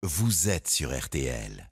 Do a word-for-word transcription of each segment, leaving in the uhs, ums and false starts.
vous êtes sur R T L.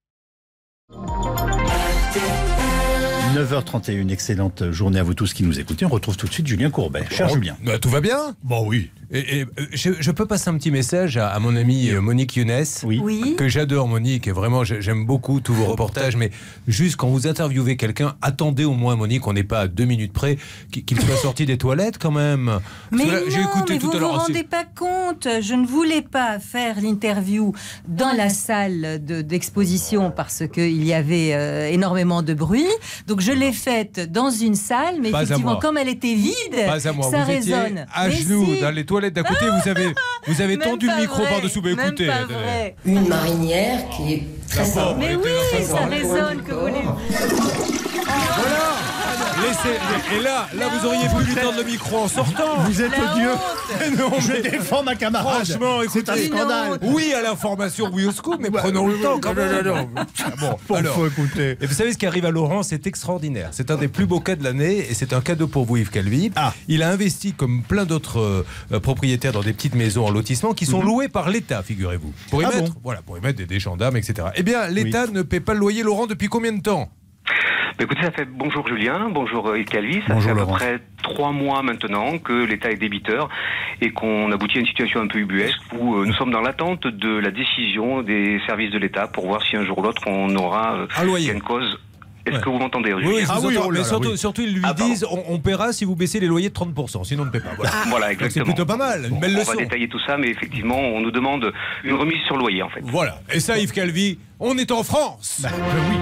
neuf heures trente et une, excellente journée à vous tous qui nous écoutez. On retrouve tout de suite Julien Courbet. Cher oh, Julien. Bah, tout va bien ? Bon, oui. Et, et, je, je peux passer un petit message à, à mon amie euh, Monique Younes, Oui. Oui. que j'adore Monique, et vraiment j'aime beaucoup tous vos reportages, mais juste quand vous interviewez quelqu'un, attendez au moins Monique, on n'est pas à deux minutes près, qu'il soit sorti des toilettes quand même. Parce Mais que là, non, j'ai écouté mais tout vous à l'heure. vous rendez pas compte. Je ne voulais pas faire l'interview dans la salle de- d'exposition parce qu'il y avait euh, énormément de bruit. Donc je l'ai faite dans une salle, mais Pas à effectivement, moi. comme elle était vide, Pas à moi, ça vous étiez résonne. à Mais genoux si. dans les toilettes d'à côté, vous avez, vous avez Même tendu pas le micro vrai, par-dessous. Mais même écoutez, pas attendez. vrai. Une marinière qui est très D'abord, simple. Mais elle oui, était dans ça son résonne, que voulez-vous. Voilà. Laissez, et là, là, vous auriez pu lui tendre le micro en sortant. Vous êtes La odieux. honte. Non, Je mais défends ma camarade. franchement, c'est un écoutez. scandale. honte. Oui à l'information, oui au scoop, mais prenons le temps quand même. Bon, Bon, alors, faut écouter. et vous savez ce qui arrive à Laurent, c'est extraordinaire. C'est un des plus beaux cas de l'année et c'est un cadeau pour vous, Yves Calvi. Ah. Il a investi comme plein d'autres euh, propriétaires dans des petites maisons en lotissement qui sont louées par l'État, figurez-vous. Pour y Ah mettre, bon voilà, pour y mettre des, des gendarmes, et cetera. Eh bien, l'État ne paie pas le loyer, Laurent, depuis combien de temps ? Bah, écoutez, ça fait bonjour Julien, bonjour euh, Yves Calvi, ça Bonjour, fait à Laurent. peu près trois mois maintenant que l'État est débiteur et qu'on aboutit à une situation un peu ubuesque où euh, nous sommes dans l'attente de la décision des services de l'État pour voir si un jour ou l'autre on aura euh, Un loyer. gain de cause. Est-ce Ouais. que vous m'entendez, Oui, Julien oui, je Ah vous oui, entends, oh là mais là, surtout, oui. surtout, ils lui Ah, pardon. disent on, on paiera si vous baissez les loyers de trente pour cent, sinon on ne paie pas. Voilà. Voilà, Donc c'est exactement. plutôt pas mal, une belle On leçon. va détailler tout ça, mais effectivement, on nous demande une remise sur loyer en fait. Voilà. Et ça, Yves Calvi, on est en France. Bah, bah oui.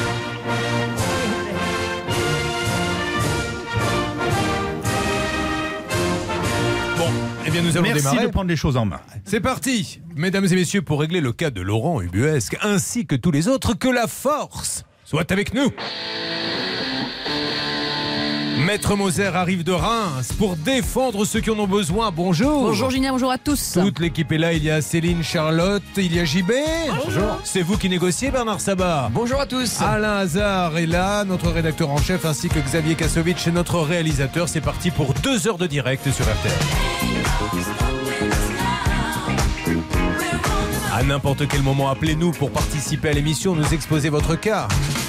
Bon, eh bien nous allons Merci démarrer. de prendre les choses en main. C'est parti, mesdames et messieurs, pour régler le cas de Laurent Ubuesque, ainsi que tous les autres, que la force soit avec nous. Maître Moser arrive de Reims pour défendre ceux qui en ont besoin. Bonjour. Bonjour Julien, bonjour à tous. Toute l'équipe est là, il y a Céline, Charlotte, il y a J B. Bonjour. C'est vous qui négociez, Bernard Sabat. Bonjour à tous. Alain Hazard est là, notre rédacteur en chef, ainsi que Xavier Kassovitch, notre réalisateur. C'est parti pour deux heures de direct sur R T L. À n'importe quel moment, appelez-nous pour participer à l'émission, nous exposer votre cas.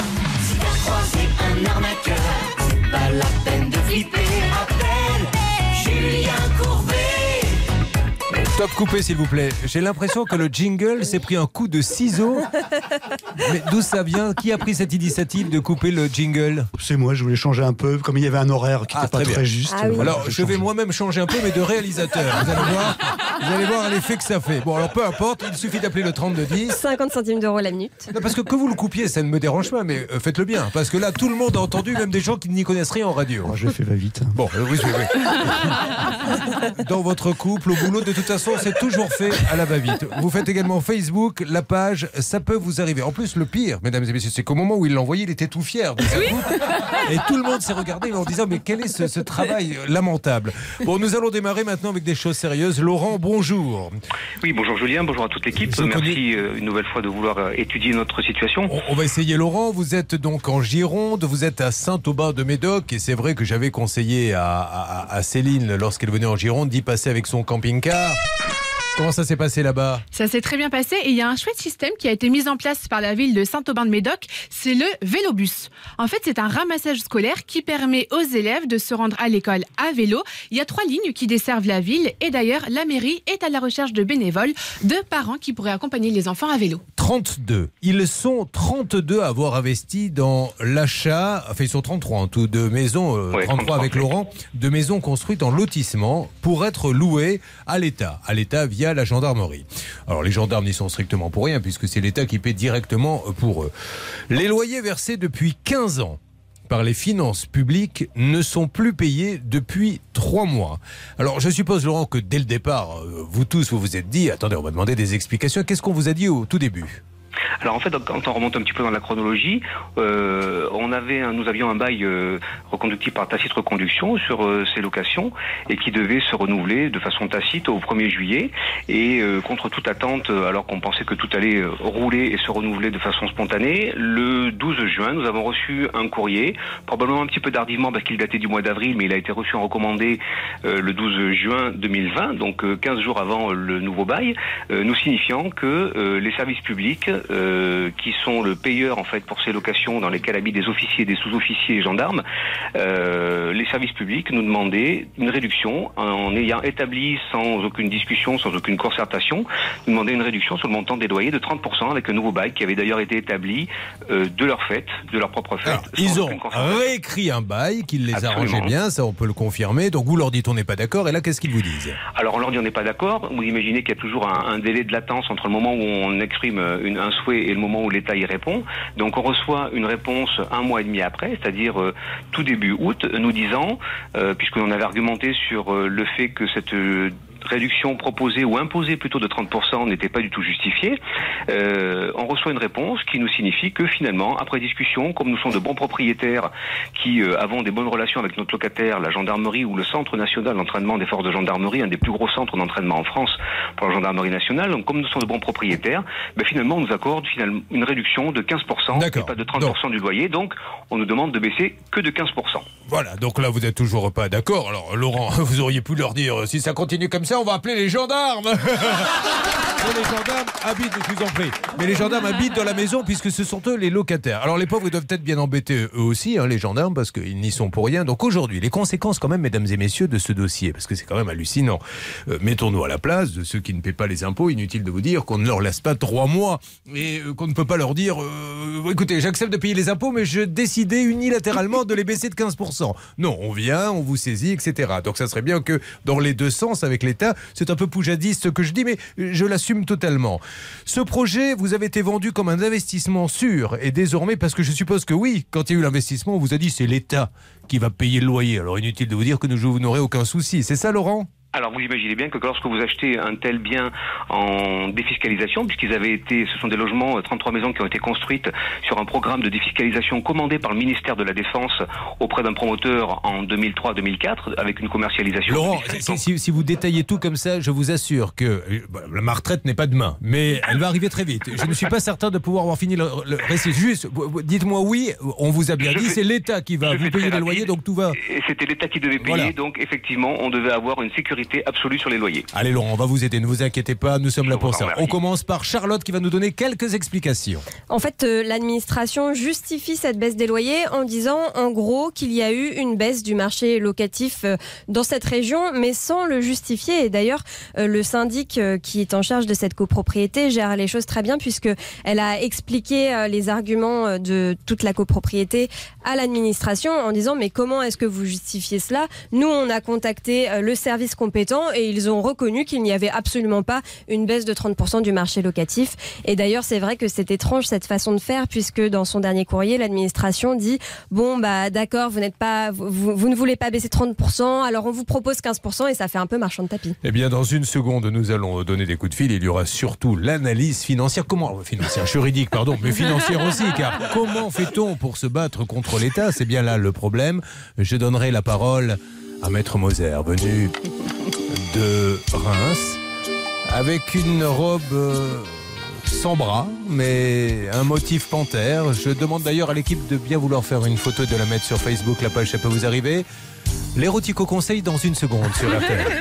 Un arnaqueur, c'est pas la peine de flipper. Appelle Julien Courbet. Top coupé, s'il vous plaît. J'ai l'impression que le jingle s'est pris un coup de ciseau. Mais d'où ça vient ? Qui a pris cette initiative de couper le jingle ? C'est moi, je voulais changer un peu, comme il y avait un horaire qui Ah, n'était pas très très bien. juste. Ah oui. voilà, Alors, j'ai je vais changé. moi-même changer un peu, mais de réalisateur. Vous allez voir, vous allez voir l'effet que ça fait. Bon, alors peu importe, il suffit d'appeler le trente-deux dix. cinquante centimes d'euros la minute. Non, parce que que vous le coupiez, ça ne me dérange pas, mais euh, faites-le bien. Parce que là, tout le monde a entendu, même des gens qui n'y connaissent rien en radio. Oh, j'ai fait va-vite. Bon, euh, oui, oui, oui. Dans votre couple, au boulot, de toute façon, c'est toujours fait à la va-vite. Vous faites également Facebook, la page, ça peut vous arriver. En plus, le pire, mesdames et messieurs, c'est qu'au moment où il l'a envoyé, il était tout fier de sa coupe. Et tout le monde s'est regardé en disant, mais quel est ce, ce travail lamentable. Bon, nous allons démarrer maintenant avec des choses sérieuses. Laurent, bonjour. Oui, bonjour Julien, bonjour à toute l'équipe. Je Merci connais- euh, une nouvelle fois de vouloir euh, étudier notre situation. On, on va essayer, Laurent. Vous êtes donc en Gironde, vous êtes à Saint-Aubin-de-Médoc, et c'est vrai que j'avais conseillé à, à- à Céline, lorsqu'elle venait en Gironde, d'y passer avec son camping-car. Comment ça s'est passé là-bas ? Ça s'est très bien passé et il y a un chouette système qui a été mis en place par la ville de Saint-Aubin-de-Médoc, c'est le vélobus. En fait, c'est un ramassage scolaire qui permet aux élèves de se rendre à l'école à vélo. Il y a trois lignes qui desservent la ville et d'ailleurs, la mairie est à la recherche de bénévoles, de parents qui pourraient accompagner les enfants à vélo. trente-deux. Ils sont trente-deux à avoir investi dans l'achat, enfin ils sont trente-trois en tout, de maisons, euh, Ouais, trente-trois avec trente-trois. Laurent, de maisons construites en lotissement pour être louées à l'État, à l'État via la gendarmerie. Alors les gendarmes n'y sont strictement pour rien puisque c'est l'État qui paie directement pour eux. Les loyers versés depuis quinze ans par les finances publiques ne sont plus payés depuis trois mois. Alors je suppose, Laurent, que dès le départ, vous tous, vous vous êtes dit, attendez, on va demander des explications. Qu'est-ce qu'on vous a dit au tout début ? Alors en fait, quand on remonte un petit peu dans la chronologie, euh, on avait un, nous avions un bail euh, reconductible par tacite reconduction sur euh, ces locations et qui devait se renouveler de façon tacite au premier juillet. Et euh, contre toute attente, alors qu'on pensait que tout allait euh, rouler et se renouveler de façon spontanée, le douze juin, nous avons reçu un courrier, probablement un petit peu tardivement parce qu'il datait du mois d'avril, mais il a été reçu en recommandé euh, le douze juin deux mille vingt, donc euh, quinze jours avant le nouveau bail, euh, nous signifiant que euh, les services publics, euh, qui sont le payeur en fait pour ces locations dans lesquelles habitent des officiers, des sous-officiers et gendarmes, euh, les services publics nous demandaient une réduction en ayant établi sans aucune discussion, sans aucune concertation, nous demandaient une réduction sur le montant des loyers de trente pour cent avec un nouveau bail qui avait d'ailleurs été établi euh, de leur fait, de leur propre fait. Alors, ils ont réécrit un bail qui les arrangeait bien, ça on peut le confirmer. Donc vous leur dites on n'est pas d'accord, et là qu'est-ce qu'ils vous disent? Alors on leur dit on n'est pas d'accord. Vous imaginez qu'il y a toujours un, un délai de latence entre le moment où on exprime une, un souhait et le moment où l'État y répond. Donc on reçoit une réponse un mois et demi après, c'est-à-dire euh, tout début août, nous disant, euh, puisqu'on avait argumenté sur euh, le fait que cette euh, réduction proposée ou imposée plutôt de trente pour cent n'était pas du tout justifiée, euh, on reçoit une réponse qui nous signifie que finalement, après discussion, comme nous sommes de bons propriétaires qui euh, avons des bonnes relations avec notre locataire, la gendarmerie ou le Centre national d'entraînement des forces de gendarmerie, un des plus gros centres d'entraînement en France pour la gendarmerie nationale, donc comme nous sommes de bons propriétaires, ben finalement on nous accorde finalement une réduction de quinze pour cent et pas de trente pour cent donc du loyer, donc on nous demande de baisser que de quinze pour cent. Voilà, donc là vous n'êtes toujours pas d'accord. Alors Laurent, vous auriez pu leur dire, si ça continue comme ça, on va appeler les gendarmes. Les gendarmes habitent, je vous en prie. Mais les gendarmes habitent dans la maison puisque ce sont eux les locataires. Alors les pauvres ils doivent être bien embêtés eux aussi, hein, les gendarmes, parce qu'ils n'y sont pour rien. Donc aujourd'hui, les conséquences quand même, mesdames et messieurs, de ce dossier, parce que c'est quand même hallucinant. Euh, mettons-nous à la place de ceux qui ne paient pas les impôts. Inutile de vous dire qu'on ne leur laisse pas trois mois et euh, qu'on ne peut pas leur dire euh, écoutez, j'accepte de payer les impôts, mais je décidais unilatéralement de les baisser de quinze pour cent. Non, on vient, on vous saisit, et cetera. Donc ça serait bien que dans les deux sens avec l'État, c'est un peu poujadiste ce que je dis, mais je l'assume totalement. Ce projet, vous avez été vendu comme un investissement sûr, et désormais, parce que je suppose que oui, quand il y a eu l'investissement, on vous a dit c'est l'État qui va payer le loyer. Alors inutile de vous dire que nous, vous n'aurez aucun souci. C'est ça, Laurent ? Alors vous imaginez bien que lorsque vous achetez un tel bien en défiscalisation, puisqu'ils avaient été, ce sont des logements, trente-trois maisons qui ont été construites sur un programme de défiscalisation commandé par le ministère de la Défense auprès d'un promoteur en deux mille trois deux mille quatre avec une commercialisation. Laurent, si, si, si vous détaillez tout comme ça, je vous assure que bah, ma retraite n'est pas demain, mais elle va arriver très vite. Je ne suis pas certain de pouvoir avoir fini le, le récit. Juste, dites-moi oui, on vous a bien je dit, fais, c'est l'État qui va vous payer les loyers, donc tout va... Et c'était l'État qui devait payer, voilà. Donc effectivement, on devait avoir une sécurité absolue sur les loyers. Allez Laurent, on va vous aider, ne vous inquiétez pas, nous sommes Je là pour ça. On commence par Charlotte qui va nous donner quelques explications. En fait, euh, l'administration justifie cette baisse des loyers en disant en gros qu'il y a eu une baisse du marché locatif euh, dans cette région, mais sans le justifier. Et d'ailleurs, euh, le syndic euh, qui est en charge de cette copropriété gère les choses très bien puisqu'elle a expliqué euh, les arguments euh, de toute la copropriété à l'administration en disant mais comment est-ce que vous justifiez cela ? Nous, on a contacté euh, le service compétent et ils ont reconnu qu'il n'y avait absolument pas une baisse de trente pour cent du marché locatif. Et d'ailleurs, c'est vrai que c'est étrange cette façon de faire puisque dans son dernier courrier, l'administration dit bon bah d'accord, vous n'êtes pas, vous, vous ne voulez pas baisser trente pour cent, alors on vous propose quinze pour cent et ça fait un peu marchand de tapis. Eh bien, dans une seconde, nous allons donner des coups de fil. Il y aura surtout l'analyse financière, comment financière, juridique, pardon, mais financière aussi, car comment fait-on pour se battre contre l'État ? C'est bien là le problème. Je donnerai la parole à Maître Moser, venu de Reims, avec une robe euh, sans bras, mais un motif panthère. Je demande d'ailleurs à l'équipe de bien vouloir faire une photo et de la mettre sur Facebook, la page ça peut vous arriver. L'érotico conseil dans une seconde sur R T L.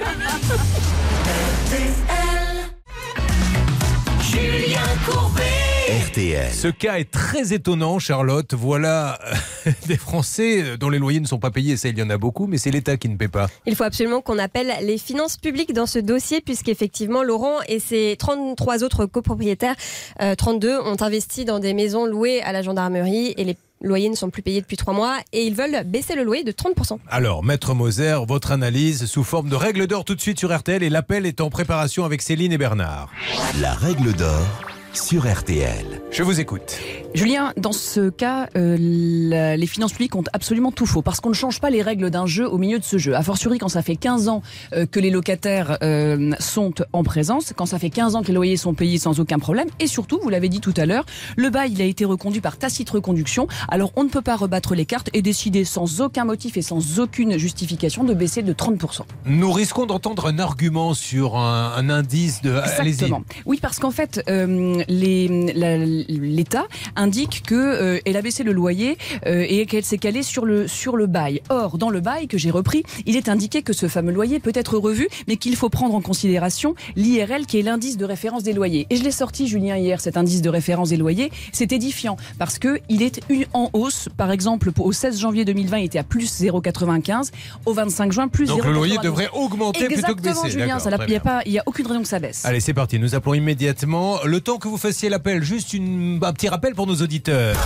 Julien Courbet. R T L. Ce cas est très étonnant, Charlotte. Voilà euh, des Français dont les loyers ne sont pas payés. Ça, il y en a beaucoup, mais c'est l'État qui ne paie pas. Il faut absolument qu'on appelle les finances publiques dans ce dossier, puisqu'effectivement, Laurent et ses trente-trois autres copropriétaires, euh, trente-deux, ont investi dans des maisons louées à la gendarmerie et les loyers ne sont plus payés depuis trois mois et ils veulent baisser le loyer de trente pour cent. Alors, Maître Moser, votre analyse sous forme de règle d'or tout de suite sur R T L et l'appel est en préparation avec Céline et Bernard. La règle d'or sur R T L. Je vous écoute. Julien, dans ce cas, euh, la, les finances publiques ont absolument tout faux, parce qu'on ne change pas les règles d'un jeu au milieu de ce jeu. A fortiori, quand ça fait quinze ans euh, que les locataires euh, sont en présence, quand ça fait quinze ans que les loyers sont payés sans aucun problème, et surtout, vous l'avez dit tout à l'heure, le bail il a été reconduit par tacite reconduction, alors on ne peut pas rebattre les cartes et décider sans aucun motif et sans aucune justification de baisser de trente pour cent. Nous risquons d'entendre un argument sur un, un indice de... Exactement. Oui, parce qu'en fait, euh, les, la, l'État indique que euh, elle a baissé le loyer euh, et qu'elle s'est calée sur le sur le bail. Or, dans le bail que j'ai repris, il est indiqué que ce fameux loyer peut être revu, mais qu'il faut prendre en considération l'I R L, qui est l'indice de référence des loyers. Et je l'ai sorti, Julien, hier, cet indice de référence des loyers. C'est édifiant parce que il est en hausse. Par exemple, au seize janvier deux mille vingt, il était à plus zéro virgule quatre-vingt-quinze. Au vingt-cinq juin, plus Donc zéro virgule quatre-vingt-douze. le loyer devrait augmenter Exactement, plutôt que baisser. Julien, ça, il n'y a pas, il y a aucune raison que ça baisse. Allez, c'est parti. Nous appelons immédiatement. Le temps que vous fassiez l'appel, juste une, un petit rappel pour nos auditeurs.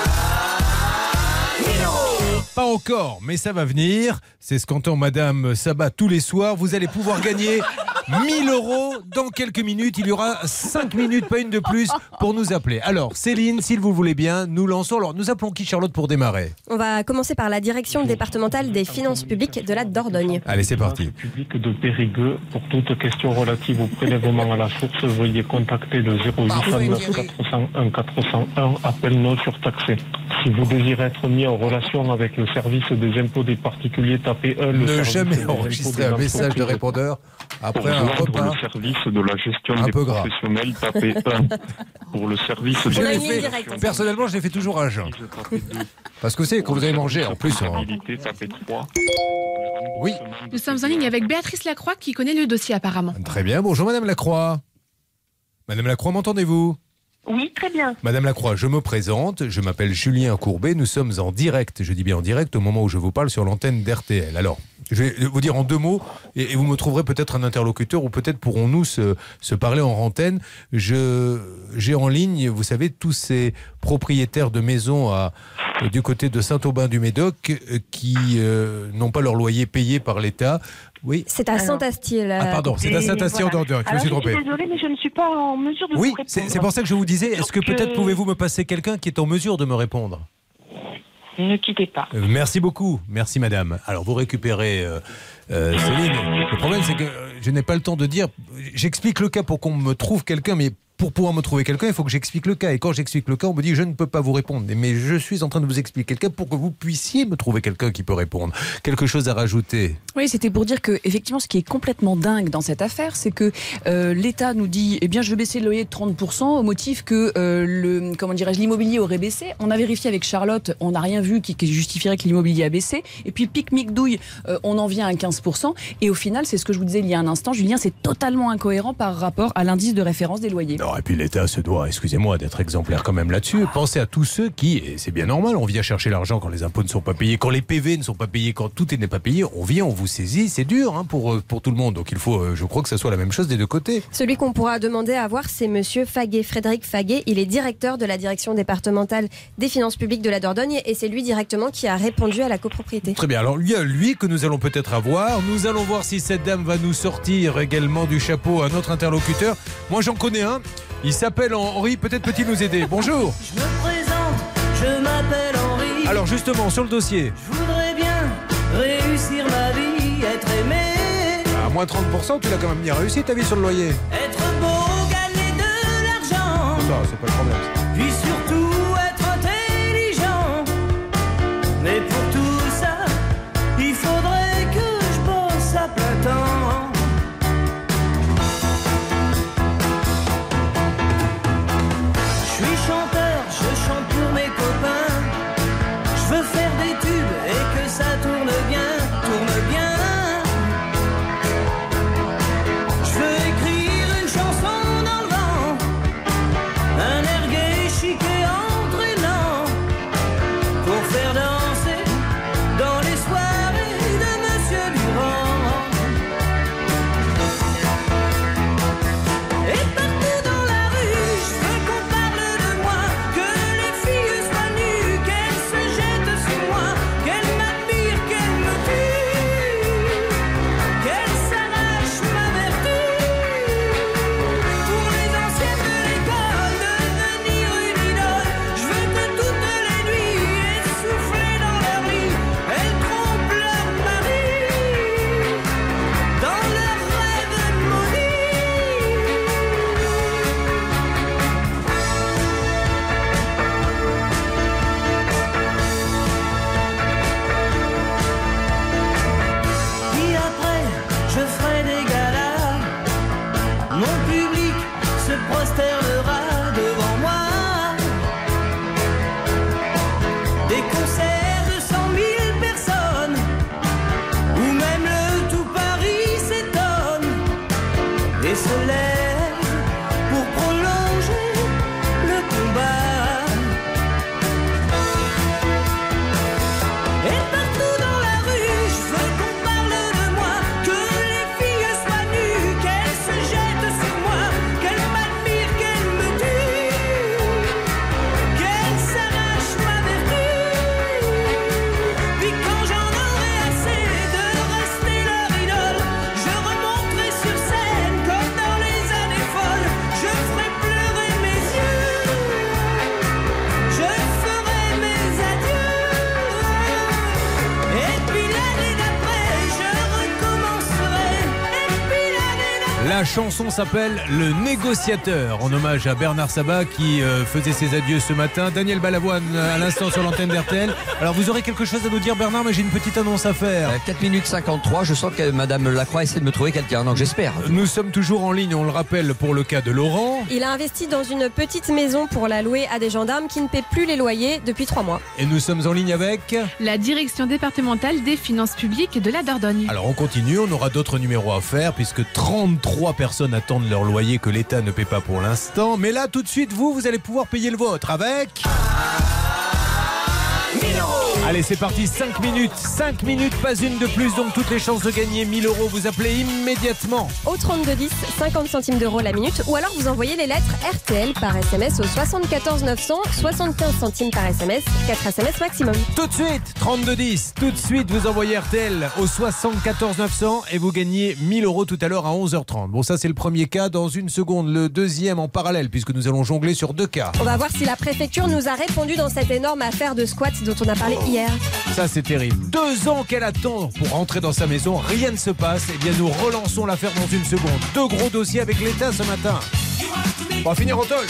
Pas encore, mais ça va venir. C'est ce qu'entend Madame Sabat tous les soirs. Vous allez pouvoir gagner mille euros dans quelques minutes. Il y aura cinq minutes, pas une de plus, pour nous appeler. Alors, Céline, s'il vous voulez bien, nous lançons. Alors, nous appelons qui, Charlotte, pour démarrer? On va commencer par la direction départementale des finances publiques de la Dordogne. Allez, c'est parti. Public de Périgueux. Pour toute question relative au prélèvement à la source, veuillez contacter le zéro huit cent neuf quatre cent un quatre cent un, appel non surtaxé. Si vous désirez être mis en relation avec le service des impôts des particuliers, tapez un. Ne jamais enregistrer un message de répondeur après un repas. Pour le service de la gestion un des peu gras. professionnels, tapez un. Pour le service de Je la l'ai fait, personnellement, je l'ai fait toujours à jeun. Parce que c'est quand vous avez mangé, en plus. On... tapez trois. Oui. Nous sommes en ligne avec Béatrice Lacroix qui connaît le dossier apparemment. Très bien. Bonjour Madame Lacroix. Madame Lacroix, m'entendez-vous? Oui, très bien. Madame Lacroix, je me présente, je m'appelle Julien Courbet, nous sommes en direct, je dis bien en direct, au moment où je vous parle sur l'antenne d'R T L. Alors, je vais vous dire en deux mots, et, et vous me trouverez peut-être un interlocuteur, ou peut-être pourrons-nous se, se parler en antenne. Je, j'ai en ligne, vous savez, tous ces propriétaires de maisons à, du côté de Saint-Aubin-du-Médoc euh, qui euh, n'ont pas leur loyer payé par l'État. Oui. C'est à Saint-Astier. Ah pardon, c'est à Saint-Astier en Dordogne, je me suis trompé. Je suis désolée, mais je ne suis pas en mesure de oui, vous répondre. c'est, c'est pour ça que je vous disais, est-ce que Donc, peut-être euh... pouvez-vous me passer quelqu'un qui est en mesure de me répondre? Ne quittez pas. Euh, merci beaucoup, merci madame. Alors vous récupérez euh, euh, Céline. Le problème c'est que je n'ai pas le temps de dire, j'explique le cas pour qu'on me trouve quelqu'un, mais pour pouvoir me trouver quelqu'un, il faut que j'explique le cas. Et quand j'explique le cas, on me dit je ne peux pas vous répondre. Mais je suis en train de vous expliquer le cas pour que vous puissiez me trouver quelqu'un qui peut répondre. Quelque chose à rajouter? Oui, c'était pour dire que effectivement, ce qui est complètement dingue dans cette affaire, c'est que euh, l'État nous dit, eh bien, je vais baisser le loyer de trente pour cent au motif que euh, le, comment dirais-je, l'immobilier aurait baissé. On a vérifié avec Charlotte, on n'a rien vu qui, qui justifierait que l'immobilier a baissé. Et puis pic mic douille, euh, on en vient à quinze pour cent. Et au final, c'est ce que je vous disais il y a un instant, Julien, c'est totalement incohérent par rapport à l'indice de référence des loyers. Non, et puis l'État se doit, excusez-moi, d'être exemplaire quand même là-dessus. Pensez à tous ceux qui, et c'est bien normal, on vient chercher l'argent quand les impôts ne sont pas payés, quand les P V ne sont pas payés, quand tout n'est pas payé, on vient, on vous saisit, c'est dur hein, pour, pour tout le monde. Donc il faut, je crois que ça soit la même chose des deux côtés. Celui qu'on pourra demander à voir, c'est monsieur Faguet, Frédéric Faguet. Il est directeur de la direction départementale des finances publiques de la Dordogne et c'est lui directement qui a répondu à la copropriété. Très bien, alors lui, lui que nous allons peut-être avoir. Nous allons voir si cette dame va nous sortir également du chapeau un autre interlocuteur. Moi j'en connais un. Il s'appelle Henri, peut-être peut-il nous aider. Bonjour. Je me présente, je m'appelle Henri. Alors justement, sur le dossier. Je voudrais bien réussir ma vie, être aimé. À moins trente pour cent, tu l'as quand même bien réussi ta vie sur le loyer. Être beau, gagner de l'argent. Ça, c'est pas le problème. Puis surtout être intelligent. Mais pour tout ça, il faudrait que je bosse à plein temps. Tourne bien. Je veux écrire La chanson s'appelle Le Négociateur, en hommage à Bernard Sabat qui euh, faisait ses adieux ce matin. Daniel Balavoine à l'instant sur l'antenne d'R T L. Alors vous aurez quelque chose à nous dire, Bernard, mais j'ai une petite annonce à faire. Euh, quatre minutes cinquante-trois, je sens que Madame Lacroix essaie de me trouver quelqu'un, donc j'espère. Nous sommes toujours en ligne, on le rappelle, pour le cas de Laurent. Il a investi dans une petite maison pour la louer à des gendarmes qui ne paient plus les loyers depuis trois mois. Et nous sommes en ligne avec la direction départementale des finances publiques de la Dordogne. Alors on continue, on aura d'autres numéros à faire puisque trente-trois personnes attendent leur loyer que l'État ne paie pas pour l'instant. Mais là tout de suite, vous, vous allez pouvoir payer le vôtre avec... mille euros. Allez, c'est parti, cinq minutes. cinq minutes, pas une de plus, donc toutes les chances de gagner mille euros. Vous appelez immédiatement. Au trente-deux dix, cinquante centimes d'euros la minute, ou alors vous envoyez les lettres R T L par S M S au soixante-quatorze neuf cents, soixante-quinze centimes par S M S, quatre S M S maximum. Tout de suite, trente-deux dix, tout de suite, vous envoyez R T L au soixante-quatorze neuf cents et vous gagnez mille euros tout à l'heure à onze heures trente. Bon, ça c'est le premier cas. Dans une seconde, le deuxième en parallèle, puisque nous allons jongler sur deux cas. On va voir si la préfecture nous a répondu dans cette énorme affaire de squat dont on a parlé hier. Ça c'est terrible. Deux ans qu'elle attend pour rentrer dans sa maison, rien ne se passe. Eh bien nous relançons l'affaire dans une seconde. Deux gros dossiers avec l'État ce matin. On va finir en tôle.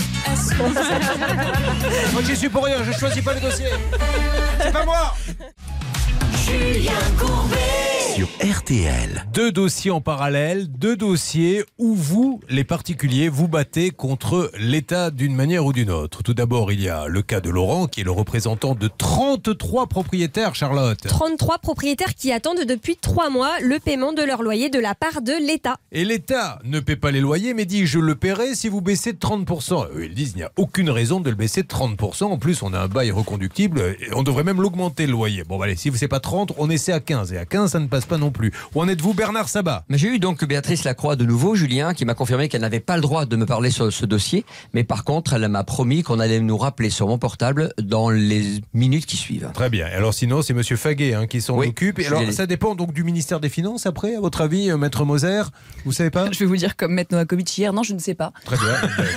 Moi j'y suis pour rien, je choisis pas les dossiers. C'est pas moi. Julien Courbet sur R T L. Deux dossiers en parallèle, deux dossiers où vous, les particuliers, vous battez contre l'État d'une manière ou d'une autre. Tout d'abord, il y a le cas de Laurent, qui est le représentant de trente-trois propriétaires, Charlotte. trente-trois propriétaires qui attendent depuis trois mois le paiement de leur loyer de la part de l'État. Et l'État ne paie pas les loyers, mais dit « je le paierai si vous baissez de trente pour cent ». Ils disent « il n'y a aucune raison de le baisser de trente pour cent ». En plus, on a un bail reconductible, et on devrait même l'augmenter le loyer. Bon, allez, si c'est pas trente, on essaie à quinze. Et à quinze, ça ne passe pas non plus. Où en êtes-vous, Bernard Sabat? Mais j'ai eu donc Béatrice Lacroix de nouveau, Julien, qui m'a confirmé qu'elle n'avait pas le droit de me parler sur ce dossier. Mais par contre, elle m'a promis qu'on allait nous rappeler sur mon portable dans les minutes qui suivent. Très bien. Alors sinon, c'est monsieur Faguet hein, qui s'en oui, occupe. Et alors, ça dépend donc du ministère des Finances après, à votre avis, Maître Moser? Vous savez pas? Je vais vous dire comme Maître Novakovic hier, non, je ne sais pas. Très bien.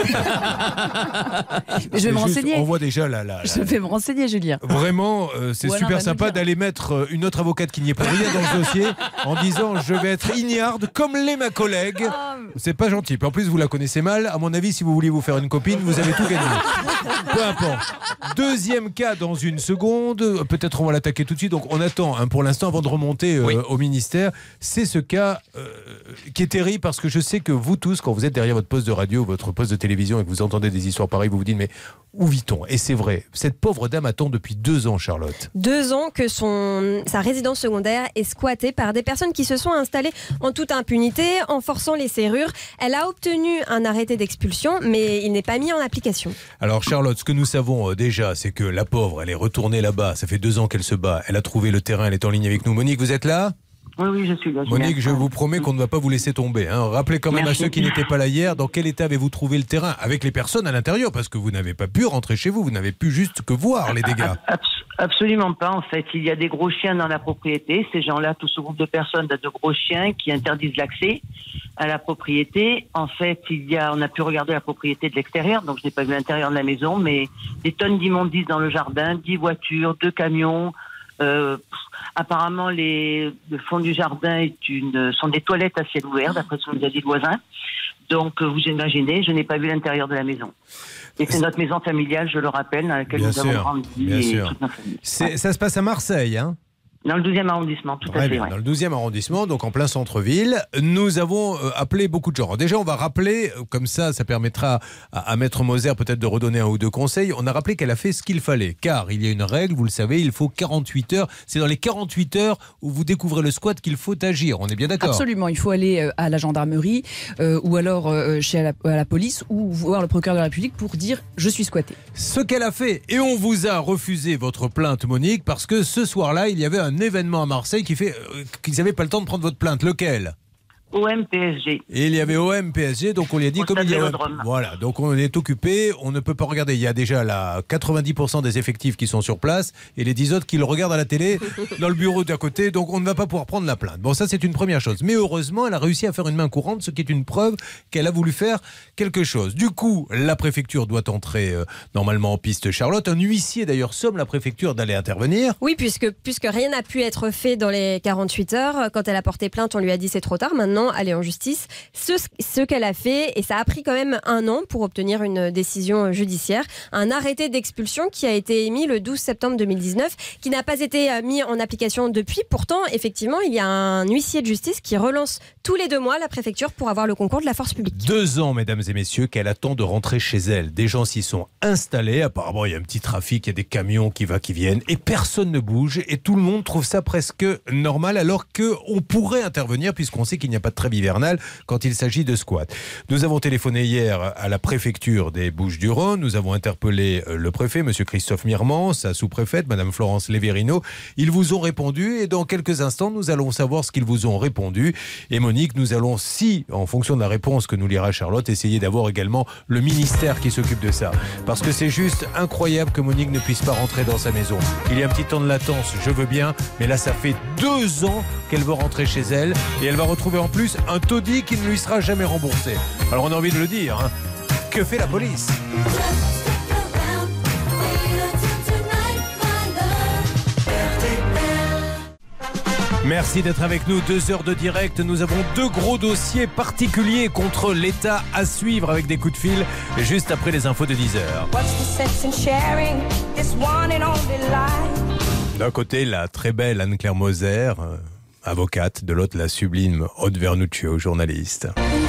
Mais je vais me renseigner. On voit déjà là. là, là. Je vais me renseigner, Julien. Vraiment, euh, c'est super sympa d'aller mettre une autre avocate qui n'y est pour rien dans ce dossier en disant je vais être ignarde comme l'est ma collègue. C'est pas gentil. Puis en plus, vous la connaissez mal. À mon avis, si vous vouliez vous faire une copine, vous avez tout gagné. Peu importe. Deuxième cas dans une seconde. Peut-être on va l'attaquer tout de suite. Donc on attend hein, pour l'instant avant de remonter euh, oui. au ministère. C'est ce cas euh, qui est terrible parce que je sais que vous tous, quand vous êtes derrière votre poste de radio, votre poste de télévision et que vous entendez des histoires pareilles, vous vous dites mais où vit-on? Et c'est vrai. Cette pauvre dame attend depuis deux ans, Charlotte. Deux ans que son, sa résidence secondaire est squattée par des personnes qui se sont installées en toute impunité, en forçant les serrures. Elle a obtenu un arrêté d'expulsion, mais il n'est pas mis en application. Alors Charlotte, ce que nous savons euh, déjà, c'est que la pauvre, elle est retournée là-bas. Ça fait deux ans qu'elle se bat. Elle a trouvé le terrain, elle est en ligne avec nous. Monique, vous êtes là ? Oui, oui, je suis là. Monique, je vous promets qu'on ne va pas vous laisser tomber. Hein. Rappelez quand même Merci. à ceux qui n'étaient pas là hier, dans quel état avez-vous trouvé le terrain avec les personnes à l'intérieur? Parce que vous n'avez pas pu rentrer chez vous, vous n'avez pu juste que voir les dégâts. Absolument pas, en fait. Il y a des gros chiens dans la propriété. Ces gens-là, tout ce groupe de personnes, a de gros chiens qui interdisent l'accès à la propriété. En fait, il y a, on a pu regarder la propriété de l'extérieur, donc je n'ai pas vu l'intérieur de la maison, mais des tonnes d'immondices dans le jardin, dix voitures, deux camions. Euh, apparemment, les, le fond du jardin est une, sont des toilettes à ciel ouvert, d'après ce que nous a dit le voisin. Donc, vous imaginez, je n'ai pas vu l'intérieur de la maison. Et c'est notre maison familiale, je le rappelle, dans laquelle bien nous sûr, avons grandi bien et sûr. toute notre famille. C'est, ça se passe à Marseille, hein? Dans le douzième arrondissement, tout Très à fait. bien, Ouais. dans le douzième arrondissement, donc en plein centre-ville. Nous avons euh, appelé beaucoup de gens. Alors déjà, on va rappeler, euh, comme ça, ça permettra à, à Maître Moser peut-être de redonner un ou deux conseils. On a rappelé qu'elle a fait ce qu'il fallait. Car il y a une règle, vous le savez, il faut quarante-huit heures. C'est dans les quarante-huit heures où vous découvrez le squat qu'il faut agir. On est bien d'accord? Absolument. Il faut aller euh, à la gendarmerie euh, ou alors euh, chez la, à la police ou voir le procureur de la République pour dire « je suis squatté ». Ce qu'elle a fait. Et on vous a refusé votre plainte, Monique, parce que ce soir-là, il y avait un événement à Marseille qui fait euh, qu'ils n'avaient pas le temps de prendre votre plainte. Lequel? O M P S G. Et il y avait O M P S G, donc on lui a dit Au comme il y a voilà, donc on est occupé, on ne peut pas regarder. Il y a déjà là quatre-vingt-dix pour cent des effectifs qui sont sur place et les dix autres qui le regardent à la télé dans le bureau d'à côté, donc on ne va pas pouvoir prendre la plainte. Bon, ça c'est une première chose. Mais heureusement, elle a réussi à faire une main courante, ce qui est une preuve qu'elle a voulu faire quelque chose. Du coup, la préfecture doit entrer euh, normalement en piste, Charlotte. Un huissier d'ailleurs somme la préfecture d'aller intervenir. Oui, puisque, puisque rien n'a pu être fait dans les quarante-huit heures. Quand elle a porté plainte, on lui a dit c'est trop tard maintenant. maintenant aller en justice. Ce, ce qu'elle a fait, et ça a pris quand même un an pour obtenir une décision judiciaire, un arrêté d'expulsion qui a été émis le douze septembre deux mille dix-neuf, qui n'a pas été mis en application depuis. Pourtant, effectivement, il y a un huissier de justice qui relance tous les deux mois la préfecture pour avoir le concours de la force publique. Deux ans, mesdames et messieurs, qu'elle attend de rentrer chez elle. Des gens s'y sont installés. Apparemment, il y a un petit trafic, il y a des camions qui va, qui viennent, et personne ne bouge. Et tout le monde trouve ça presque normal, alors qu'on pourrait intervenir, puisqu'on sait qu'il n'y a pas de trêve hivernale quand il s'agit de squat. Nous avons téléphoné hier à la préfecture des Bouches-du-Rhône. Nous avons interpellé le préfet, M. Christophe Mirmand, sa sous-préfète, Mme Florence Léverino. Ils vous ont répondu, et dans quelques instants, nous allons savoir ce qu'ils vous ont répondu. Et Monique, nous allons, si, en fonction de la réponse que nous lira Charlotte, essayer d'avoir également le ministère qui s'occupe de ça. Parce que c'est juste incroyable que Monique ne puisse pas rentrer dans sa maison. Il y a un petit temps de latence, je veux bien, mais là ça fait deux ans qu'elle veut rentrer chez elle et elle va retrouver en plus un taudis qui ne lui sera jamais remboursé. Alors on a envie de le dire, hein. Que fait la police ? Merci d'être avec nous, deux heures de direct. Nous avons deux gros dossiers particuliers contre l'État à suivre avec des coups de fil juste après les infos de dix heures. D'un côté, la très belle Anne-Claire Moser, euh, avocate, de l'autre, la sublime Aude Vernuccio, journaliste.